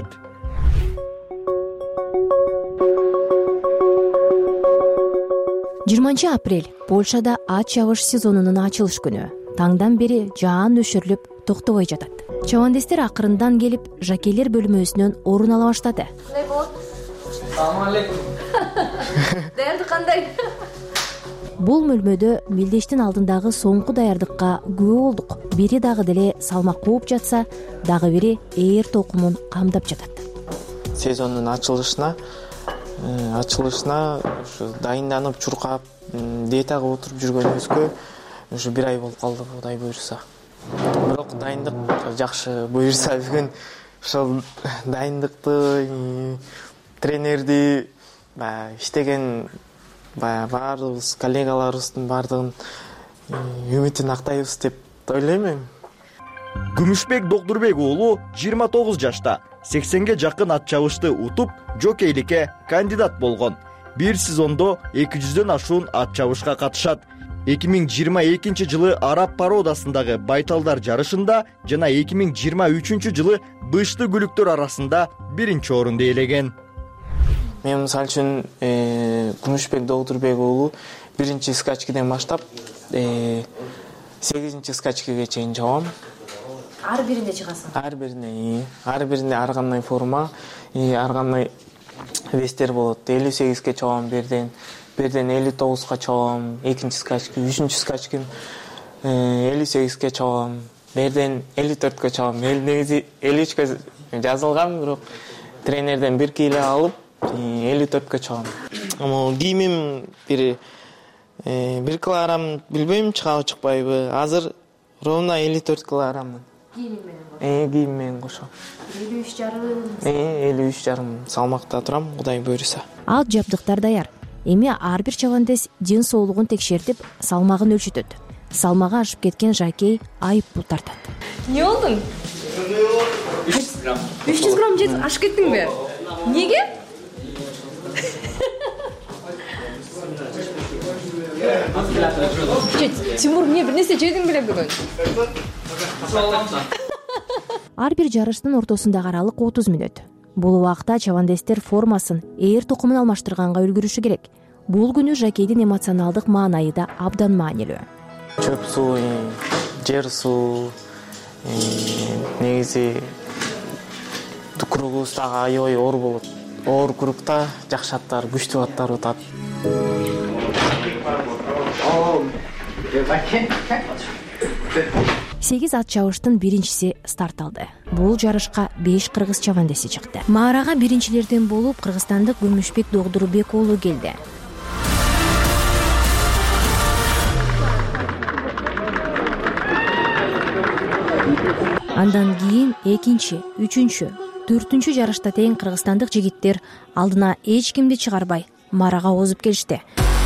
Speaker 5: 20 апрель Польшада ат чабыш сезонунун ачылыш күнү. Таңдан бери жаан өшүрүлүп токтобой жатат. Чабандестер акырындан келип, жакейлер бөлмөсүнөн орун ала баштады.
Speaker 8: Салам алейкум.
Speaker 5: Даярдык кандай? Бул бөлмөдө мелдештин алдындагы соңку даярдыкка күбө болдук. Бири дагы деле салмак кууп жатса, дагы бири ээр токумун камдап жатат.
Speaker 6: Сезондун ачылышына ушу дайынданып, чуркап, диетага отуруп жүргөнүбүзгө ушу 1 ай болуп калды, Кудай буйрса. Бирок дайындык жакшы буйрса бүгүн ошол дайындыкты, тренерди, иштеген баарыбыз коллегаларыбыздын баардыгын үмүтүн актайбыз деп ойлойм мен.
Speaker 23: Күмүшбек Доктурбек уулу 29 жашта 80ге жакын ат чабышты утуп, жокейликке кандидат болгон. Бир сезондо 200дөн ашуун ат чабышка катышат. 2022 жылы Араб породасындагы байталдар жарышында жана 2023 жылы бышты күлүктөр арасында 1-чи орунду ээлеген.
Speaker 6: Мен мисалы үчүн Күмүшбек Доктурбек уулу 1-чи скачкиден баштап 8-чи скачкиге чейин чабам.
Speaker 5: Ар биринде чыгасың?
Speaker 6: Ар биринде ар кандай форма, ар кандай вестер болот. 58ге чабам, бирден 59га чабам, 2-чи скачки, 3-чү скачким 58ге чабам, бирден 54ге чабам. Негизи 53ге жазылган, бирок тренерден 1 кило алып, 54 чыгам. Кийимим бир 1 килограмм билбейм чыгабы чыкпайбы. Азыр ровно 54 килограмммын. Кийим менен кошо. 53,5 салмакта турам, Кудай буйруса.
Speaker 5: Ал жабдыктар даяр. Эми ар бир чабандес ден соолугун текшертип, салмагын өлчүтөт. Салмагы ашып кеткен жакей айып пул тартат.
Speaker 10: Эмне болдуң? 300 грамм. 300 грамм жетип ашып кеттиңби? Неге? Тимур, эмне бир нерсе жедиң беле бүгүн?
Speaker 5: Ар бир жарыштын ортосундагы аралык 30 мүнөт. Бул убакта чабандестер формасын ээр токумун алмаштырганга үлгүрүшү керек. Бул күнү жакейдин эмоционалдык маанайы да абдан маанилүү.
Speaker 6: Чөп суу, жер суу, негизи куругубуз дагы аябай оор болот. Оор курукта жакшы аттар, күчтүү аттар утат.
Speaker 5: 8 ат чабыштын биринчиси старт алды. Бул жарышка 5 кыргыз чабандеси чыкты. Маарага биринчилерден болуп кыргызстандык Күмүшбек Догдурбек уулу келди. Андан кийин 2-чи, 3-чү, 4-чү жарышта тең кыргызстандык жигиттер алдына эч кимди чыгарбай маарага озуп келишти.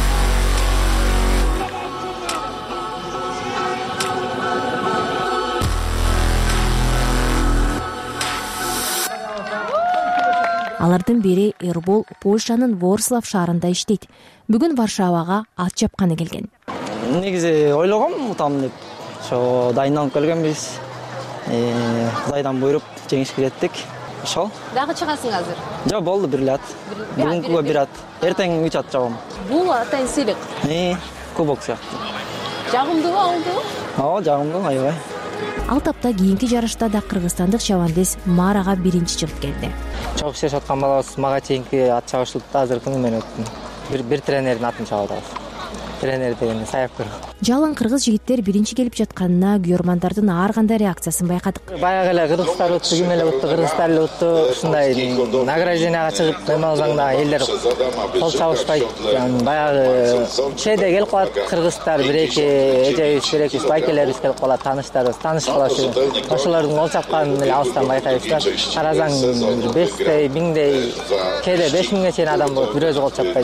Speaker 5: Алардын бири Эрбол Польшанын Ворслав шаарында иштейт. Бүгүн Варшавага ат чапканы келген.
Speaker 2: Негизи ойлогом утам деп. Ошо дайындалып келгенбиз. Кудайдан буйруп жеңишке жеттик. Ошол.
Speaker 10: Дагы чыгасың азыр?
Speaker 2: Жок, болду бир ат. Бүгүнкүгө бир ат. Эртең 3 ат чабам.
Speaker 10: Бул атайын сыйлык.
Speaker 2: Кубок сыяктуу.
Speaker 10: Жагымдуу болду?
Speaker 2: Ооба, жагымдуу, аябай.
Speaker 5: Ал тапта кийинки жарышта да кыргызстандык чабандес маарага биринчи чыгып келди.
Speaker 9: Чогуу иштешип аткан балабыз мага чейинки ат чабыштыкта азыр күнү менен өттүм. Бир тренердин атын чабып атабыз. Тренер деген саяп көрүп.
Speaker 5: Жалаң кыргыз жигиттер биринчи келип жатканына күйөрмандардын ар кандай реакциясын байкадык.
Speaker 9: Баягы эле кыргыздар утту, ким эле утту, кыргыздар эле утту. Ушундай награжденияга чыгып коймозаңда элдер кол чабышпайт. Баягы чейде келип калат кыргыздар, бир-эки эжебиз, бир-эки байкелерибиз келип калат, тааныштарыбыз, таанышып калат. Ошолордун кол чапканын эле алыстан байкайбыз да. Карасаң 5дей, 1000дей, кээде 5000ге чейин адам болот, бир өзү кол чаппайт.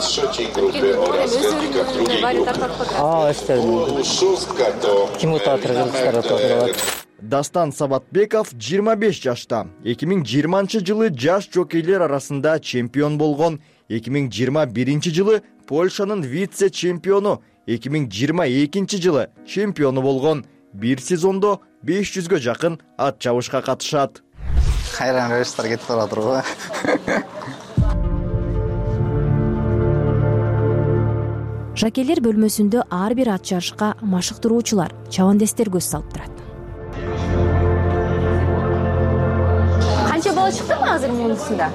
Speaker 9: Ким утат кыргыздар утат.
Speaker 23: Дастан Сабатбеков 25 жашта. 2020-жылы жаш жокейлер арасында чемпион болгон. 2021-жылы Польшанын вице-чемпиону, 2022-жылы чемпиону болгон. Бир сезондо 500гө жакын ат чабышка катышат.
Speaker 9: Кайран кыргыздар кетип баратыр го.
Speaker 5: Жакейлер бөлмөсүндө ар бир ат жарышка машыктыруучулар, чабандестер көз салып турат.
Speaker 10: Канча бала чыктымы азыр мундусунда?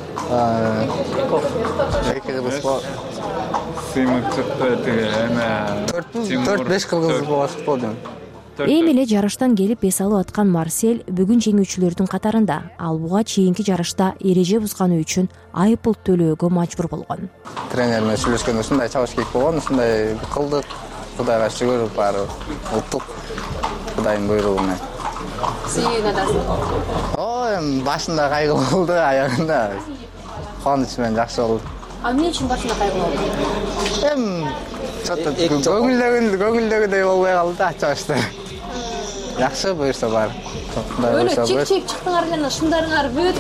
Speaker 9: 4-5 кыргыз бала чыкты.
Speaker 5: Эми эле жарыштан келип эс алып аткан Марсель бүгүн жеңүүчүлөрдүн катарында. Ал буга чейинки жарышта эреже бузганы үчүн айып пул төлөөгө мажбур болгон.
Speaker 9: Тренер менен сүйлөшкөндө ушундай чабыш керек болгон, ушундай кылдык. Кудайга шүгүр баары улуттук Кудайдын буйругу менен.
Speaker 10: Сүйүн атасың.
Speaker 9: Башында кайгы болду, аягында кубаныч менен жакшы болду.
Speaker 10: Эмне үчүн башында кайгы болду?
Speaker 9: Көңүлдөгүдөй болбой калды да чабышта. Жакшы буюрса бар.
Speaker 10: Өлө чек-чек чыктыңар эле, шымдарыңар бүт.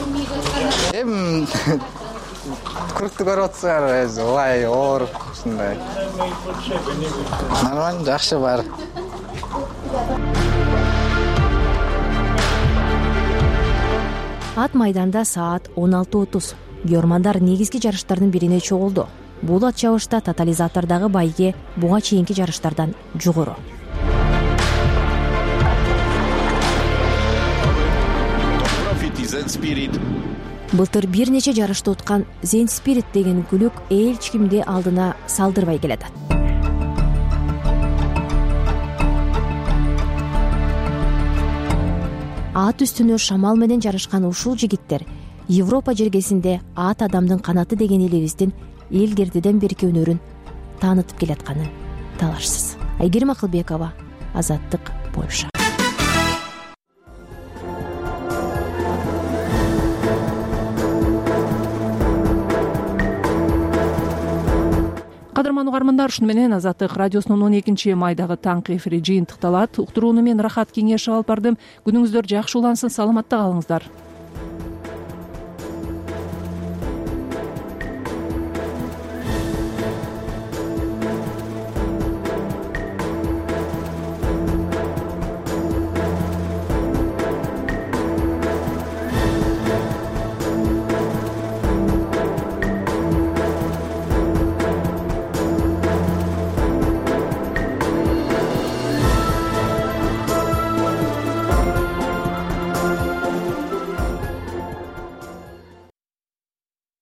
Speaker 9: Куртты көрүп атсыңар, ой, оор, ушундай. Нормально, жакшы бар.
Speaker 5: Ат майданда саат 16:30. Күйөрмандар негизги жарыштардын бирине чогулду. Бул ат чабышта тотализатордагы байге буга чейинки жарыштардан жогору. Былтыр бир нече жарышты уткан Zen Spirit деген күлүк эч кимди алдына салдырбай келатат. Ат үстүнө шамал менен жарышкан ушул жигиттер Европа жергесинде ат адамдын канаты деген элибиздин элгердиден берки өнөрүн таанытып келатканы талашсыз. Айгерим Акылбекова, Азаттык, Польша.
Speaker 1: Кадырман угармандар, ушуну менен Азаттык радиосунун 12-майдагы таңкы эфири жыйынтыкталат. Уктурууну мен Рахат Кеңешев алып бардым. Күнүңүздөр жакшы улансын, саламатта калыңыздар.